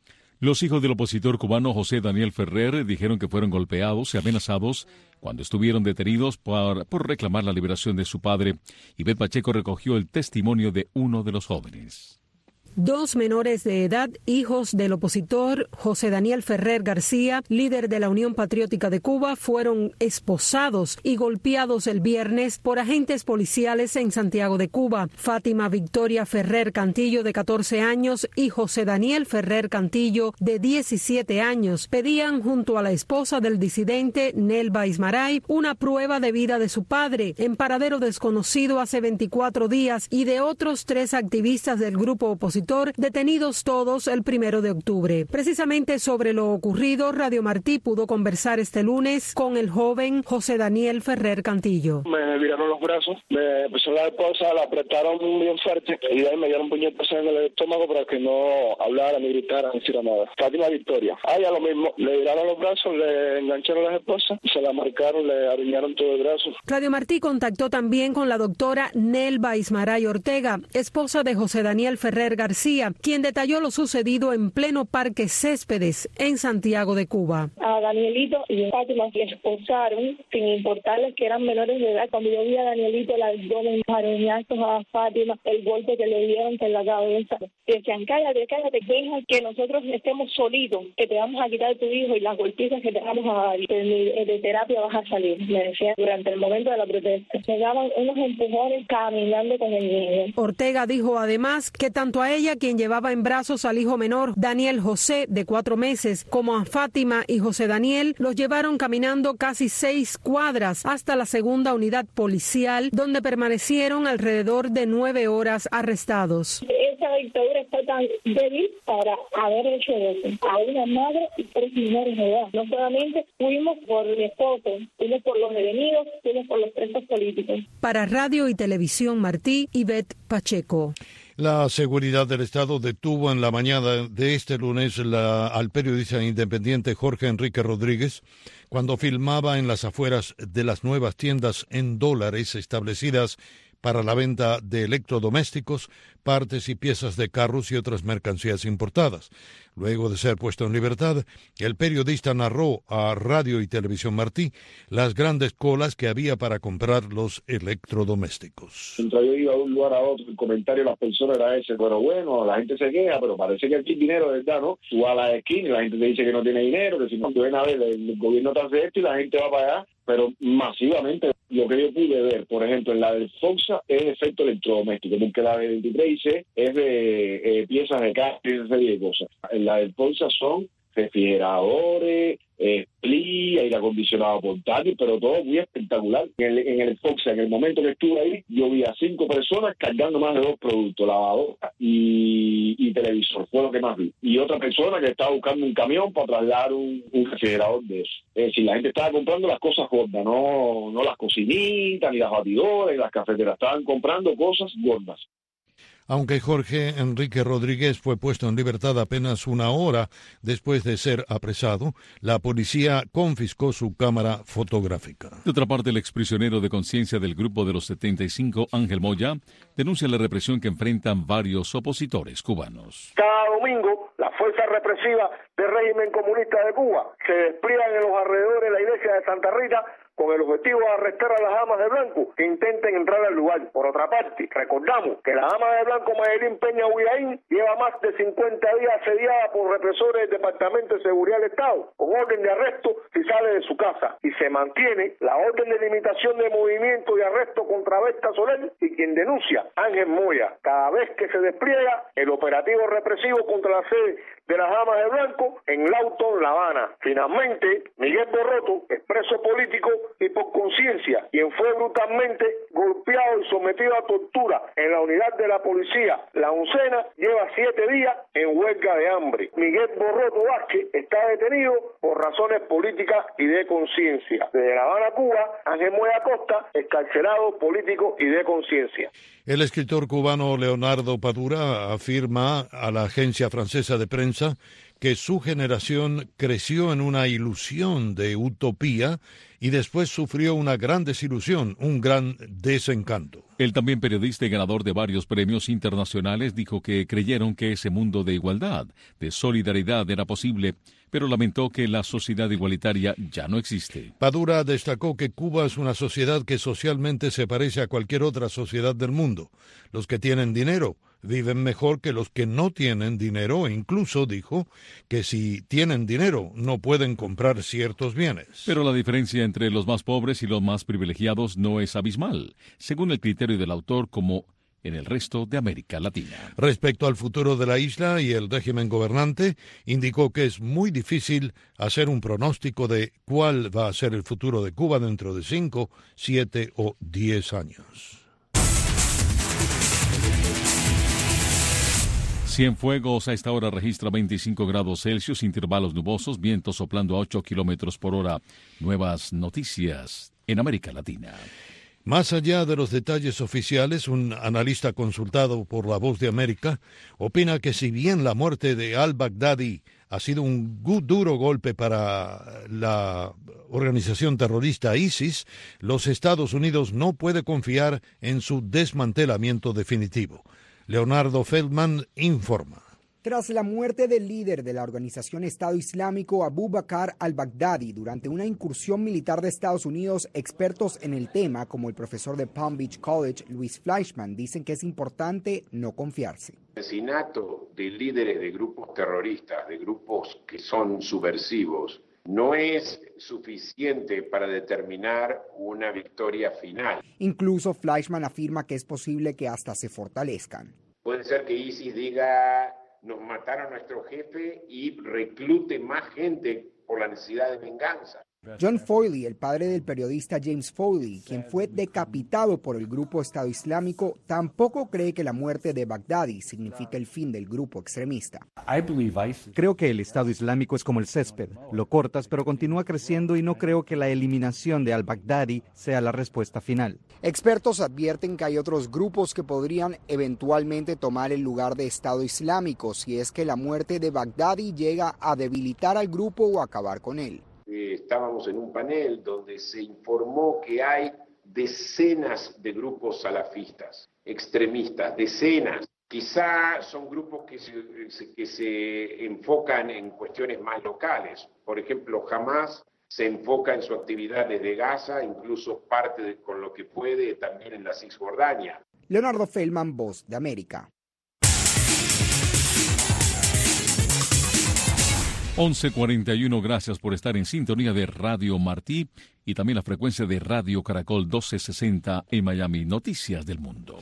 Los hijos del opositor cubano José Daniel Ferrer dijeron que fueron golpeados y amenazados cuando estuvieron detenidos por, por reclamar la liberación de su padre. Ivette Pacheco recogió el testimonio de uno de los jóvenes. Dos menores de edad, hijos del opositor José Daniel Ferrer García, líder de la Unión Patriótica de Cuba, fueron esposados y golpeados el viernes por agentes policiales en Santiago de Cuba. Fátima Victoria Ferrer Cantillo, de catorce años, y José Daniel Ferrer Cantillo, de diecisiete años, pedían junto a la esposa del disidente, Nelva Ismaray, una prueba de vida de su padre, en paradero desconocido hace veinticuatro días, y de otros tres activistas del grupo opositor opositor, detenidos todos el primero de octubre. Precisamente sobre lo ocurrido, Radio Martí pudo conversar este lunes con el joven José Daniel Ferrer Cantillo. Me viraron los brazos, me pusieron la esposa, la apretaron bien fuerte y de ahí me dieron puñetazos en el estómago para que no hablara, ni gritara, ni hiciera nada. Fátima Victoria. A ella lo mismo, le viraron los brazos, le engancharon las esposas, se la marcaron, le ariñaron todo el brazo. Radio Martí contactó también con la doctora Nelva Ismaray Ortega, esposa de José Daniel Ferrer García, quien detalló lo sucedido en pleno Parque Céspedes, en Santiago de Cuba. A Danielito y a Fátima les esposaron, sin importarles que eran menores de edad. Cuando yo vi a Danielito, el abdomen, los arañazos, a Fátima, el golpe que le dieron en la cabeza, decían, cállate, cállate, deja que nosotros estemos solitos, que te vamos a quitar tu hijo y las golpizas que te vamos a dar, de, de terapia vas a salir, me decían durante el momento de la protesta. Me daban unos empujones caminando con el niño. Ortega dijo además que tanto a ella, quien llevaba en brazos al hijo menor, Daniel José, de cuatro meses, como a Fátima y José Daniel, los llevaron caminando casi seis cuadras hasta la segunda unidad policial, donde permanecieron alrededor de nueve horas arrestados. Esa dictadura está tan débil para haber hecho eso a una madre y tres menores de edad. No solamente fuimos por mi esposo, fuimos por los detenidos, fuimos por los presos políticos. Para Radio y Televisión Martí, Ivette Pacheco. La seguridad del Estado detuvo en la mañana de este lunes la, al periodista independiente Jorge Enrique Rodríguez cuando filmaba en las afueras de las nuevas tiendas en dólares establecidas para la venta de electrodomésticos, partes y piezas de carros y otras mercancías importadas. Luego de ser puesto en libertad, el periodista narró a Radio y Televisión Martí las grandes colas que había para comprar los electrodomésticos. Mientras yo iba de un lugar a otro, el comentario de las personas era ese, pero bueno, la gente se queja, pero parece que aquí hay dinero, ¿verdad? ¿No? Tú vas a la esquina y la gente te dice que no tiene dinero, que si no, ven a ver, el gobierno te hace esto y la gente va para allá, pero masivamente. Lo que yo pude ver, por ejemplo, en la del Foxa es efecto electrodoméstico, porque la de veintitrés C es de eh, piezas de carro y esa serie de cosas. En la del Foxa son refrigeradores, eh, split, aire acondicionado portátil, pero todo muy espectacular. En el, en el Foxa, en el momento que estuve ahí, yo vi a cinco personas cargando más de dos productos, lavadora y, y televisor, fue lo que más vi. Y otra persona que estaba buscando un camión para trasladar un, un refrigerador de eso. Es decir, la gente estaba comprando las cosas gordas, no, no las cocinitas, ni las batidoras, ni las cafeteras, estaban comprando cosas gordas. Aunque Jorge Enrique Rodríguez fue puesto en libertad apenas una hora después de ser apresado, la policía confiscó su cámara fotográfica. De otra parte, el exprisionero de conciencia del Grupo de los setenta y cinco, Ángel Moya, denuncia la represión que enfrentan varios opositores cubanos. Cada domingo, las fuerzas represivas del régimen comunista de Cuba se despliegan en los alrededores de la iglesia de Santa Rita con el objetivo de arrestar a las damas de blanco que intenten entrar al lugar. Por otra parte, recordamos que la dama de blanco Mayelín Peña Huillaín lleva más de cincuenta días asediada por represores del Departamento de Seguridad del Estado, con orden de arresto si sale de su casa, y se mantiene la orden de limitación de movimiento y arresto contra Berta Soler y quien denuncia, Ángel Moya, cada vez que se despliega el operativo represivo contra la sede de las damas de blanco en Lawton, La Habana. Finalmente, Miguel Borroto, expreso político y por conciencia, quien fue brutalmente golpeado y sometido a tortura en la unidad de la policía La Uncena, lleva siete días en huelga de hambre. Miguel Borroto Vázquez está detenido por razones políticas y de conciencia. Desde La Habana, Cuba, Ángel Moya Costa, excarcelado político y de conciencia. El escritor cubano Leonardo Padura afirma a la agencia francesa de prensa que su generación creció en una ilusión de utopía y después sufrió una gran desilusión, un gran desencanto. El también periodista y ganador de varios premios internacionales dijo que creyeron que ese mundo de igualdad, de solidaridad era posible, pero lamentó que la sociedad igualitaria ya no existe. Padura destacó que Cuba es una sociedad que socialmente se parece a cualquier otra sociedad del mundo. Los que tienen dinero viven mejor que los que no tienen dinero e incluso dijo que si tienen dinero no pueden comprar ciertos bienes. Pero la diferencia entre los más pobres y los más privilegiados no es abismal, según el criterio del autor, como en el resto de América Latina. Respecto al futuro de la isla y el régimen gobernante, indicó que es muy difícil hacer un pronóstico de cuál va a ser el futuro de Cuba dentro de cinco, siete o diez años. Cienfuegos a esta hora registra veinticinco grados Celsius, intervalos nubosos, vientos soplando a ocho kilómetros por hora. Nuevas noticias en América Latina. Más allá de los detalles oficiales, un analista consultado por La Voz de América opina que si bien la muerte de al-Baghdadi ha sido un duro golpe para la organización terrorista ISIS, los Estados Unidos no puede confiar en su desmantelamiento definitivo. Leonardo Feldman informa. Tras la muerte del líder de la organización Estado Islámico Abu Bakr al-Baghdadi durante una incursión militar de Estados Unidos, expertos en el tema, como el profesor de Palm Beach College, Luis Fleischman, dicen que es importante no confiarse. El asesinato de líderes de grupos terroristas, de grupos que son subversivos, no es suficiente para determinar una victoria final. Incluso Fleischman afirma que es posible que hasta se fortalezcan. Puede ser que ISIS diga: nos mataron a nuestro jefe, y reclute más gente por la necesidad de venganza. John Foley, el padre del periodista James Foley, quien fue decapitado por el grupo Estado Islámico, tampoco cree que la muerte de Baghdadi significa el fin del grupo extremista. Creo que el Estado Islámico es como el césped. Lo cortas, pero continúa creciendo, y no creo que la eliminación de al-Baghdadi sea la respuesta final. Expertos advierten que hay otros grupos que podrían eventualmente tomar el lugar de Estado Islámico si es que la muerte de Baghdadi llega a debilitar al grupo o acabar con él. Estábamos en un panel donde se informó que hay decenas de grupos salafistas, extremistas, decenas. Quizá son grupos que se, que se enfocan en cuestiones más locales. Por ejemplo, Hamas se enfoca en su actividad desde Gaza, incluso parte de, con lo que puede también en la Cisjordania. Leonardo Feldman, Voz de América. once cuarenta y uno, gracias por estar en sintonía de Radio Martí y también la frecuencia de Radio Caracol doce sesenta en Miami. Noticias del mundo.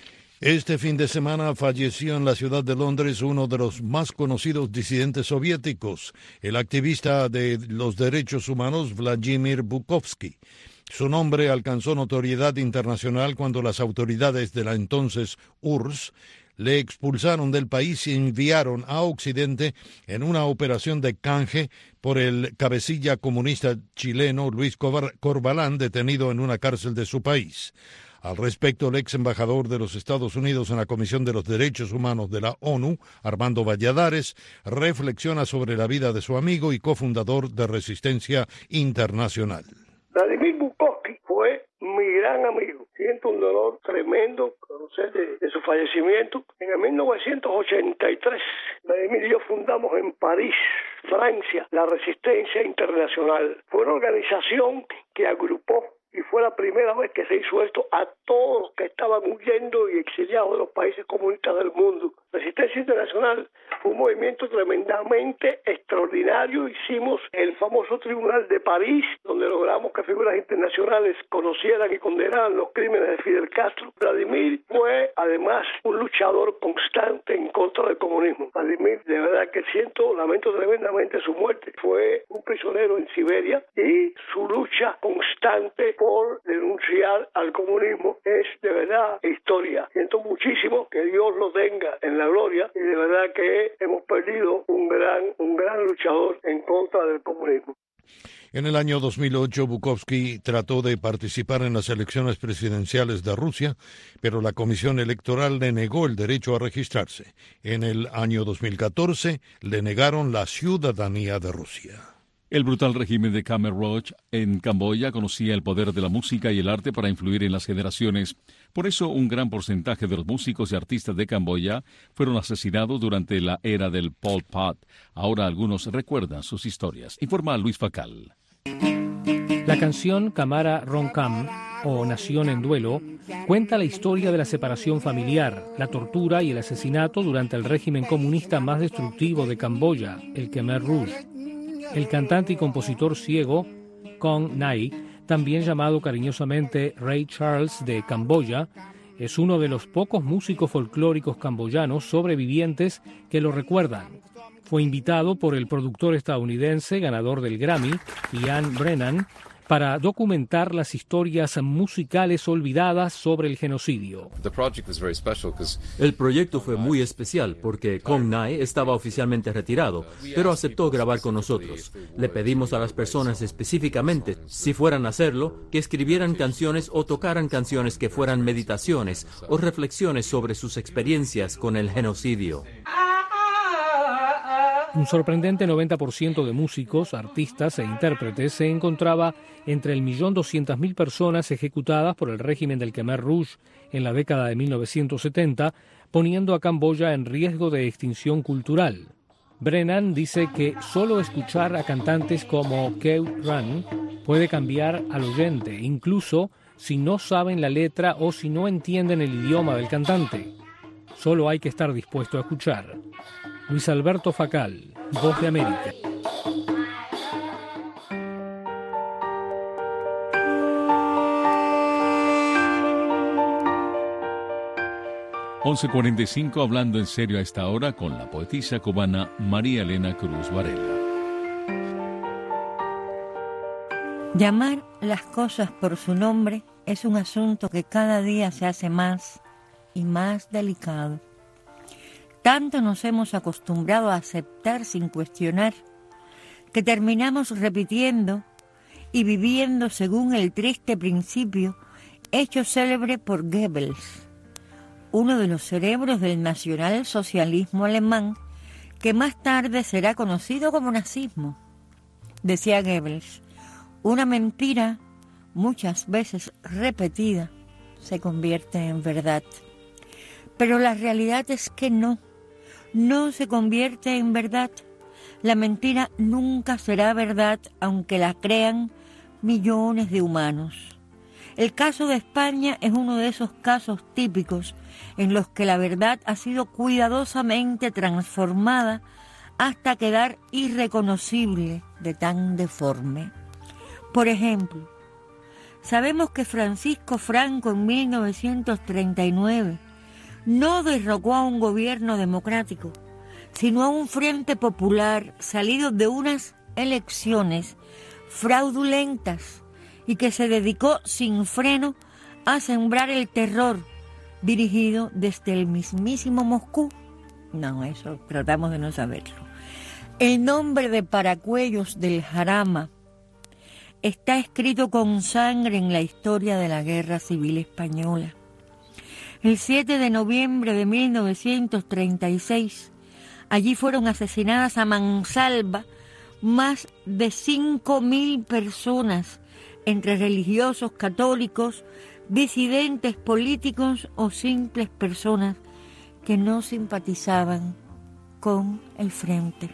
Este fin de semana falleció en la ciudad de Londres uno de los más conocidos disidentes soviéticos, el activista de los derechos humanos Vladimir Bukovsky. Su nombre alcanzó notoriedad internacional cuando las autoridades de la entonces U R S S le expulsaron del país y enviaron a Occidente en una operación de canje por el cabecilla comunista chileno Luis Corbalán, detenido en una cárcel de su país. Al respecto, el ex embajador de los Estados Unidos en la Comisión de los Derechos Humanos de la ONU, Armando Valladares, reflexiona sobre la vida de su amigo y cofundador de Resistencia Internacional. Vladimir Bukovsky fue mi gran amigo. Siento un dolor tremendo conocer de, de su fallecimiento. En el mil novecientos ochenta y tres, Vladimir y yo fundamos en París, Francia, la Resistencia Internacional. Fue una organización que agrupó, y fue la primera vez que se hizo esto, a todos los que estaban huyendo y exiliados de los países comunistas del mundo. Resistencia Internacional fue un movimiento tremendamente extraordinario. Hicimos el famoso Tribunal de París, donde logramos que figuras internacionales conocieran y condenaran los crímenes de Fidel Castro. Vladimir fue, además, un luchador constante en contra del comunismo. Vladimir, de verdad que siento, lamento tremendamente su muerte. Fue un prisionero en Siberia, y su lucha constante por denunciar al comunismo es de verdad historia. Siento muchísimo, que Dios lo tenga en la gloria, y de verdad que hemos perdido un gran, un gran luchador en contra del comunismo. En el año dos mil ocho, Bukovsky trató de participar en las elecciones presidenciales de Rusia, pero la Comisión Electoral le negó el derecho a registrarse. En el año dos mil catorce, le negaron la ciudadanía de Rusia. El brutal régimen de Khmer Rouge en Camboya conocía el poder de la música y el arte para influir en las generaciones. Por eso, un gran porcentaje de los músicos y artistas de Camboya fueron asesinados durante la era del Pol Pot. Ahora algunos recuerdan sus historias. Informa Luis Facal. La canción Kamara Rongkam, o Nación en Duelo, cuenta la historia de la separación familiar, la tortura y el asesinato durante el régimen comunista más destructivo de Camboya, el Khmer Rouge. El cantante y compositor ciego Kong Nai, también llamado cariñosamente Ray Charles de Camboya, es uno de los pocos músicos folclóricos camboyanos sobrevivientes que lo recuerdan. Fue invitado por el productor estadounidense ganador del Grammy, Ian Brennan, para documentar las historias musicales olvidadas sobre el genocidio. El proyecto fue muy especial porque Kong Nai estaba oficialmente retirado, pero aceptó grabar con nosotros. Le pedimos a las personas específicamente, si fueran a hacerlo, que escribieran canciones o tocaran canciones que fueran meditaciones o reflexiones sobre sus experiencias con el genocidio. Un sorprendente noventa por ciento de músicos, artistas e intérpretes se encontraba entre el millón doscientas mil personas ejecutadas por el régimen del Khmer Rouge en la década de mil novecientos setenta, poniendo a Camboya en riesgo de extinción cultural. Brennan dice que solo escuchar a cantantes como Kew Run puede cambiar al oyente, incluso si no saben la letra o si no entienden el idioma del cantante. Solo hay que estar dispuesto a escuchar. Luis Alberto Facal, Voz de América. once cuarenta y cinco, hablando en serio a esta hora con la poetisa cubana María Elena Cruz Varela. Llamar las cosas por su nombre es un asunto que cada día se hace más y más delicado. Tanto nos hemos acostumbrado a aceptar sin cuestionar, que terminamos repitiendo y viviendo según el triste principio hecho célebre por Goebbels, uno de los cerebros del nacionalsocialismo alemán, que más tarde será conocido como nazismo. Decía Goebbels, una mentira, muchas veces repetida, se convierte en verdad. Pero la realidad es que no. No se convierte en verdad. La mentira nunca será verdad, aunque la crean millones de humanos. El caso de España es uno de esos casos típicos en los que la verdad ha sido cuidadosamente transformada hasta quedar irreconocible de tan deforme. Por ejemplo, sabemos que Francisco Franco en mil novecientos treinta y nueve no derrocó a un gobierno democrático, sino a un frente popular salido de unas elecciones fraudulentas y que se dedicó sin freno a sembrar el terror dirigido desde el mismísimo Moscú. No, eso tratamos de no saberlo. El nombre de Paracuellos del Jarama está escrito con sangre en la historia de la Guerra Civil Española. El siete de noviembre de mil novecientos treinta y seis, allí fueron asesinadas a mansalva más de cinco mil personas, entre religiosos católicos, disidentes políticos o simples personas que no simpatizaban con el frente.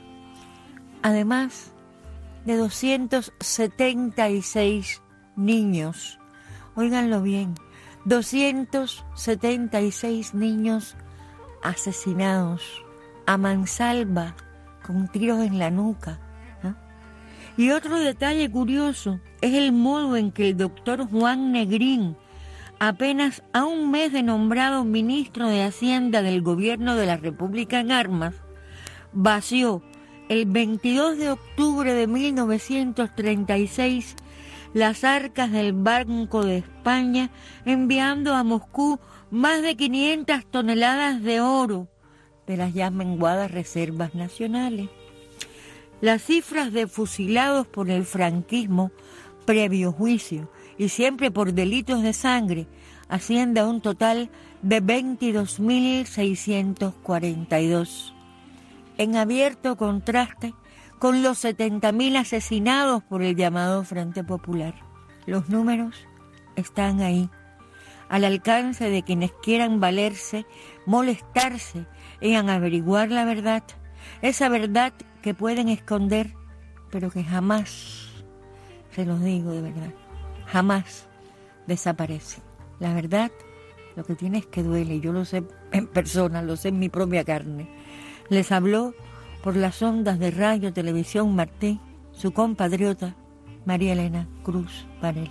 Además de doscientos setenta y seis niños, óiganlo bien, doscientos setenta y seis niños asesinados a mansalva con tiros en la nuca. ¿eh? Y otro detalle curioso es el modo en que el doctor Juan Negrín, apenas a un mes de nombrado ministro de Hacienda del gobierno de la República en armas, vació el veintidós de octubre de mil novecientos treinta y seis las arcas del Banco de España, enviando a Moscú más de quinientas toneladas de oro de las ya menguadas reservas nacionales. Las cifras de fusilados por el franquismo previo juicio y siempre por delitos de sangre asciende a un total de veintidós mil seiscientos cuarenta y dos. En abierto contraste con los setenta mil asesinados por el llamado Frente Popular. Los números están ahí, al alcance de quienes quieran valerse, molestarse en averiguar la verdad, esa verdad que pueden esconder, pero que jamás, se los digo de verdad, jamás desaparece. La verdad, lo que tiene es que duele, yo lo sé en persona, lo sé en mi propia carne. Les habló por las ondas de Radio Televisión Martí, su compatriota María Elena Cruz Varela.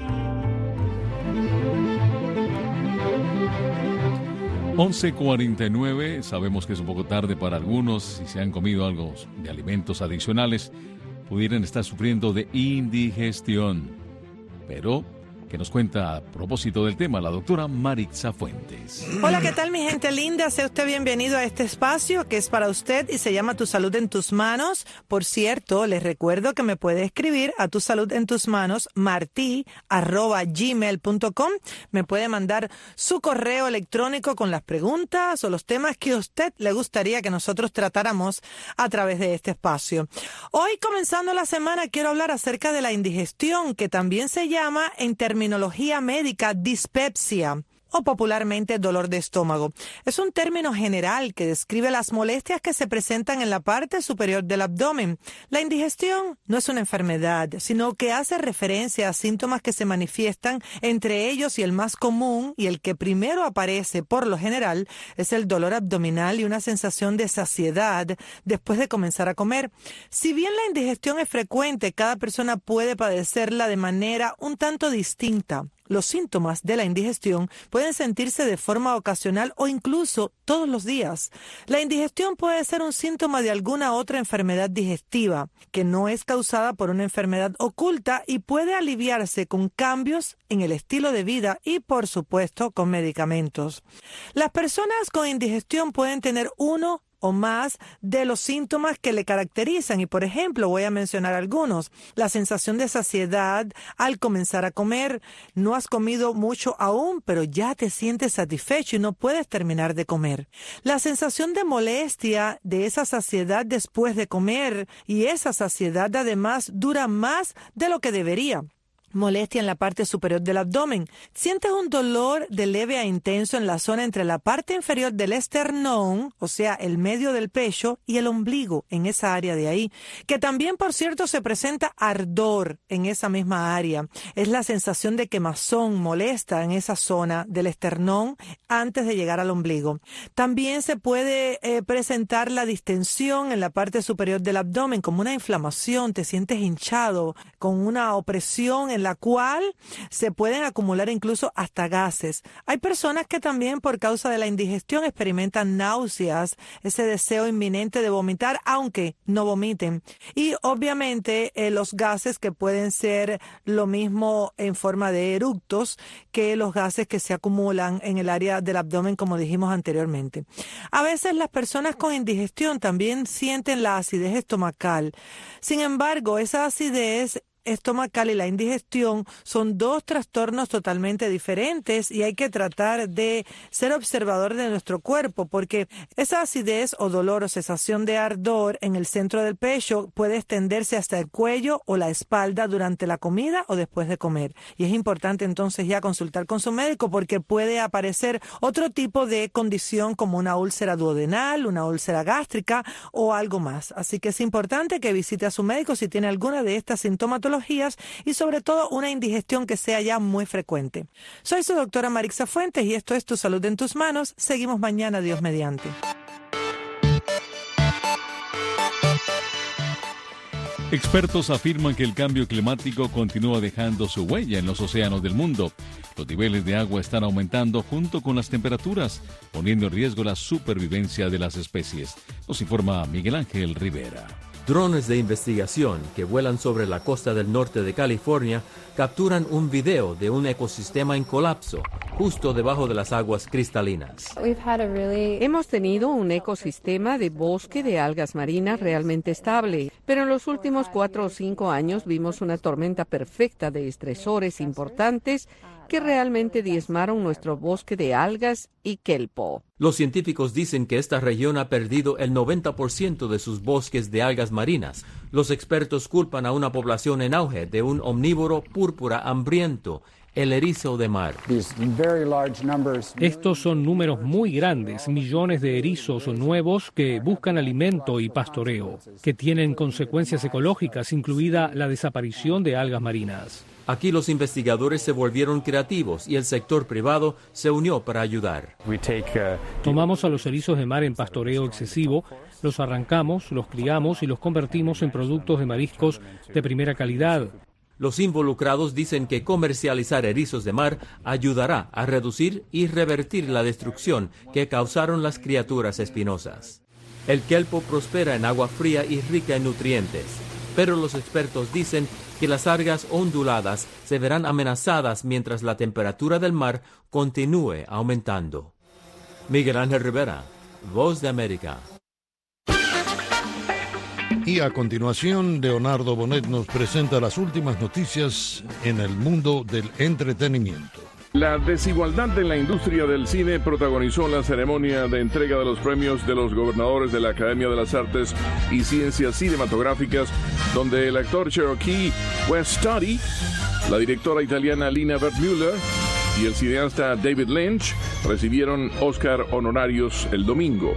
once cuarenta y nueve, sabemos que es un poco tarde para algunos, si se han comido algo de alimentos adicionales, pudieran estar sufriendo de indigestión. pero que nos cuenta a propósito del tema la doctora Marixa Fuentes. Hola, ¿qué tal mi gente linda? Sea usted bienvenido a este espacio que es para usted y se llama Tu Salud en Tus Manos. Por cierto, les recuerdo que me puede escribir a Tu Salud en Tus Manos, martí arroba gmail punto com. Me puede mandar su correo electrónico con las preguntas o los temas que a usted le gustaría que nosotros tratáramos a través de este espacio. Hoy, comenzando la semana, quiero hablar acerca de la indigestión, que también se llama en terminología médica dispepsia o popularmente dolor de estómago. Es un término general que describe las molestias que se presentan en la parte superior del abdomen. La indigestión no es una enfermedad, sino que hace referencia a síntomas que se manifiestan, entre ellos y el más común y el que primero aparece por lo general es el dolor abdominal y una sensación de saciedad después de comenzar a comer. Si bien la indigestión es frecuente, cada persona puede padecerla de manera un tanto distinta. Los síntomas de la indigestión pueden sentirse de forma ocasional o incluso todos los días. La indigestión puede ser un síntoma de alguna otra enfermedad digestiva, que no es causada por una enfermedad oculta y puede aliviarse con cambios en el estilo de vida y, por supuesto, con medicamentos. Las personas con indigestión pueden tener uno o más de los síntomas que le caracterizan y, por ejemplo, voy a mencionar algunos. La sensación de saciedad al comenzar a comer. No has comido mucho aún, pero ya te sientes satisfecho y no puedes terminar de comer. La sensación de molestia de esa saciedad después de comer, y esa saciedad además dura más de lo que debería. Molestia en la parte superior del abdomen. Sientes un dolor de leve a intenso en la zona entre la parte inferior del esternón, o sea, el medio del pecho, y el ombligo, en esa área de ahí, que también, por cierto, se presenta ardor en esa misma área. Es la sensación de quemazón molesta en esa zona del esternón antes de llegar al ombligo. También se puede eh, presentar la distensión en la parte superior del abdomen, como una inflamación, te sientes hinchado, con una opresión en la cual se pueden acumular incluso hasta gases. Hay personas que también por causa de la indigestión experimentan náuseas, ese deseo inminente de vomitar, aunque no vomiten. Y obviamente eh, los gases que pueden ser lo mismo en forma de eructos que los gases que se acumulan en el área del abdomen, como dijimos anteriormente. A veces las personas con indigestión también sienten la acidez estomacal. Sin embargo, esa acidez estomacal y la indigestión son dos trastornos totalmente diferentes y hay que tratar de ser observador de nuestro cuerpo, porque esa acidez o dolor o sensación de ardor en el centro del pecho puede extenderse hasta el cuello o la espalda durante la comida o después de comer. Y es importante entonces ya consultar con su médico, porque puede aparecer otro tipo de condición como una úlcera duodenal, una úlcera gástrica o algo más. Así que es importante que visite a su médico si tiene alguna de estas sintomatologías y sobre todo una indigestión que sea ya muy frecuente. Soy su doctora Marixa Fuentes y esto es Tu Salud en Tus Manos. Seguimos mañana, Dios mediante. Expertos afirman que el cambio climático continúa dejando su huella en los océanos del mundo. Los niveles de agua están aumentando junto con las temperaturas, poniendo en riesgo la supervivencia de las especies. Nos informa Miguel Ángel Rivera. Drones de investigación que vuelan sobre la costa del norte de California capturan un video de un ecosistema en colapso, justo debajo de las aguas cristalinas. Hemos tenido un ecosistema de bosque de algas marinas realmente estable, pero en los últimos cuatro o cinco años vimos una tormenta perfecta de estresores importantes que realmente diezmaron nuestro bosque de algas y kelpo. Los científicos dicen que esta región ha perdido el noventa por ciento de sus bosques de algas marinas. Los expertos culpan a una población en auge de un omnívoro púrpura hambriento, el erizo de mar. Estos son números muy grandes, millones de erizos nuevos que buscan alimento y pastoreo, que tienen consecuencias ecológicas, incluida la desaparición de algas marinas. Aquí los investigadores se volvieron creativos y el sector privado se unió para ayudar. Tomamos a los erizos de mar en pastoreo excesivo, los arrancamos, los criamos y los convertimos en productos de mariscos de primera calidad. Los involucrados dicen que comercializar erizos de mar ayudará a reducir y revertir la destrucción que causaron las criaturas espinosas. El kelpo prospera en agua fría y rica en nutrientes, pero los expertos dicen que las algas onduladas se verán amenazadas mientras la temperatura del mar continúe aumentando. Miguel Ángel Rivera, Voz de América. Y a continuación, Leonardo Bonet nos presenta las últimas noticias en el mundo del entretenimiento. La desigualdad en la industria del cine protagonizó la ceremonia de entrega de los premios de los gobernadores de la Academia de las Artes y Ciencias Cinematográficas, donde el actor cherokee Wes Studi, la directora italiana Lina Wertmüller y el cineasta David Lynch recibieron Oscar honorarios el domingo.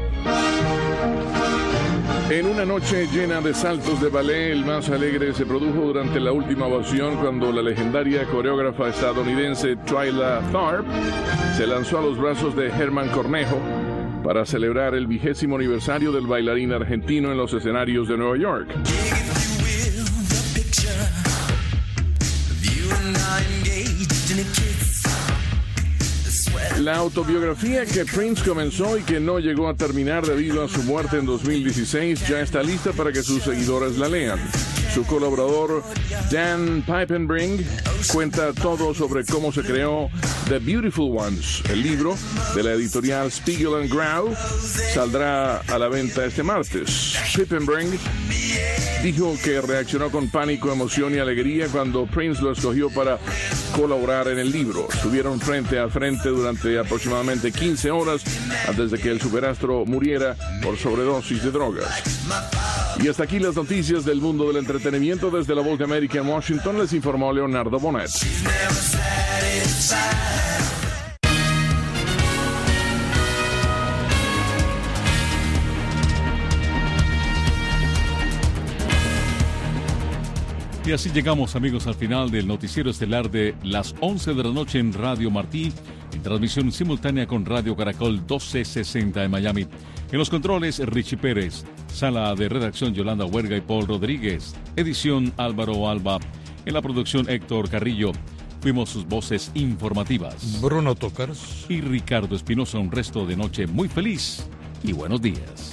En una noche llena de saltos de ballet, el más alegre se produjo durante la última ovación cuando la legendaria coreógrafa estadounidense Twyla Tharp se lanzó a los brazos de Germán Cornejo para celebrar el vigésimo aniversario del bailarín argentino en los escenarios de Nueva York. La autobiografía que Prince comenzó y que no llegó a terminar debido a su muerte en dos mil dieciséis ya está lista para que sus seguidores la lean. Su colaborador Dan Piepenbrink cuenta todo sobre cómo se creó The Beautiful Ones. El libro de la editorial Spiegel and Grau saldrá a la venta este martes. Piepenbrink dijo que reaccionó con pánico, emoción y alegría cuando Prince lo escogió para colaborar en el libro. Estuvieron frente a frente durante aproximadamente quince horas antes de que el superastro muriera por sobredosis de drogas. Y hasta aquí las noticias del mundo del entretenimiento. Desde la Voz de América en Washington les informó Leonardo Bonet. Y así llegamos, amigos, al final del noticiero estelar de las once de la noche en Radio Martí, en transmisión simultánea con Radio Caracol doce sesenta en Miami. En los controles, Richie Pérez. Sala de redacción, Yolanda Huerga y Paul Rodríguez. Edición, Álvaro Alba. En la producción, Héctor Carrillo. Fuimos sus voces informativas. Bruno Tócaros. Y Ricardo Espinosa. Un resto de noche muy feliz y buenos días.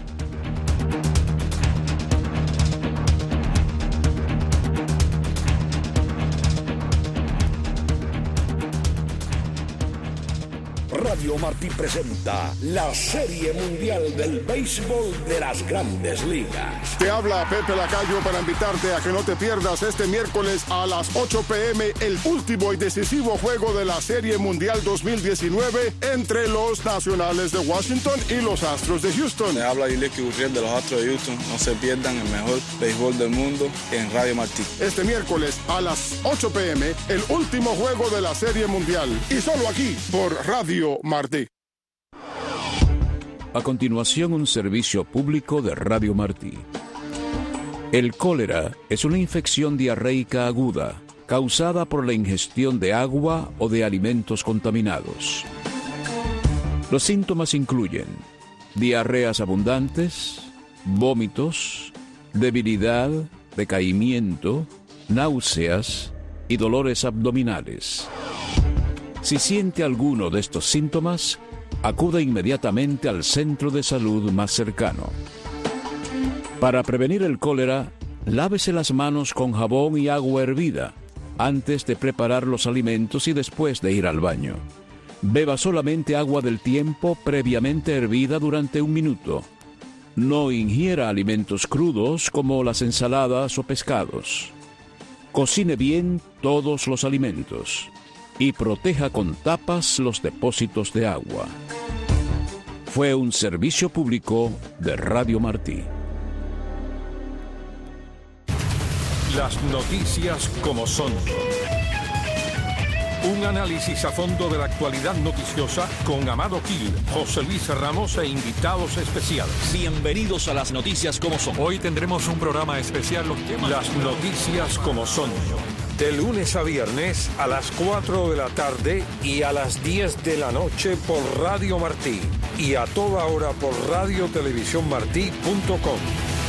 Radio Martí presenta la Serie Mundial del Béisbol de las Grandes Ligas. Te habla Pepe Lacayo para invitarte a que no te pierdas este miércoles a las ocho p m el último y decisivo juego de la Serie Mundial dos mil diecinueve entre los Nacionales de Washington y los Astros de Houston. Te habla Ilecky Gurriel de los Astros de Houston. No se pierdan el mejor béisbol del mundo en Radio Martí. Este miércoles a las ocho p m el último juego de la Serie Mundial. Y solo aquí por Radio Martí. A continuación, un servicio público de Radio Martí. El cólera es una infección diarreica aguda causada por la ingestión de agua o de alimentos contaminados. Los síntomas incluyen diarreas abundantes, vómitos, debilidad, decaimiento, náuseas y dolores abdominales. Si siente alguno de estos síntomas, acuda inmediatamente al centro de salud más cercano. Para prevenir el cólera, lávese las manos con jabón y agua hervida antes de preparar los alimentos y después de ir al baño. Beba solamente agua del tiempo previamente hervida durante un minuto. No ingiera alimentos crudos como las ensaladas o pescados. Cocine bien todos los alimentos y proteja con tapas los depósitos de agua. Fue un servicio público de Radio Martí. Las noticias como son. Un análisis a fondo de la actualidad noticiosa con Amado Gil, José Luis Ramos e invitados especiales. Bienvenidos a las noticias como son. Hoy tendremos un programa especial, los temas. Las noticias como son. De lunes a viernes a las cuatro de la tarde y a las diez de la noche por Radio Martí. Y a toda hora por radio televisión martí punto com.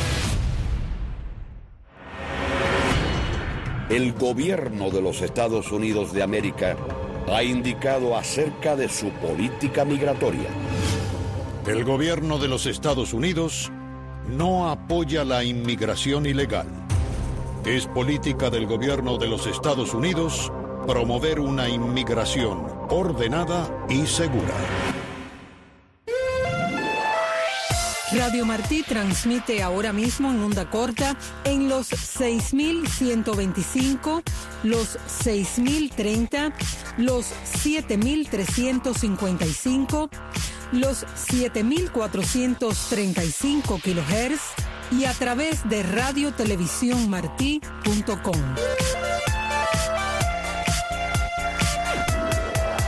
El gobierno de los Estados Unidos de América ha indicado acerca de su política migratoria. El gobierno de los Estados Unidos no apoya la inmigración ilegal. Es política del gobierno de los Estados Unidos promover una inmigración ordenada y segura. Radio Martí transmite ahora mismo en onda corta en los seis mil ciento veinticinco, los seis mil treinta, los siete mil trescientos cincuenta y cinco, los siete mil cuatrocientos treinta y cinco kilohertz y a través de radio televisión martí punto com.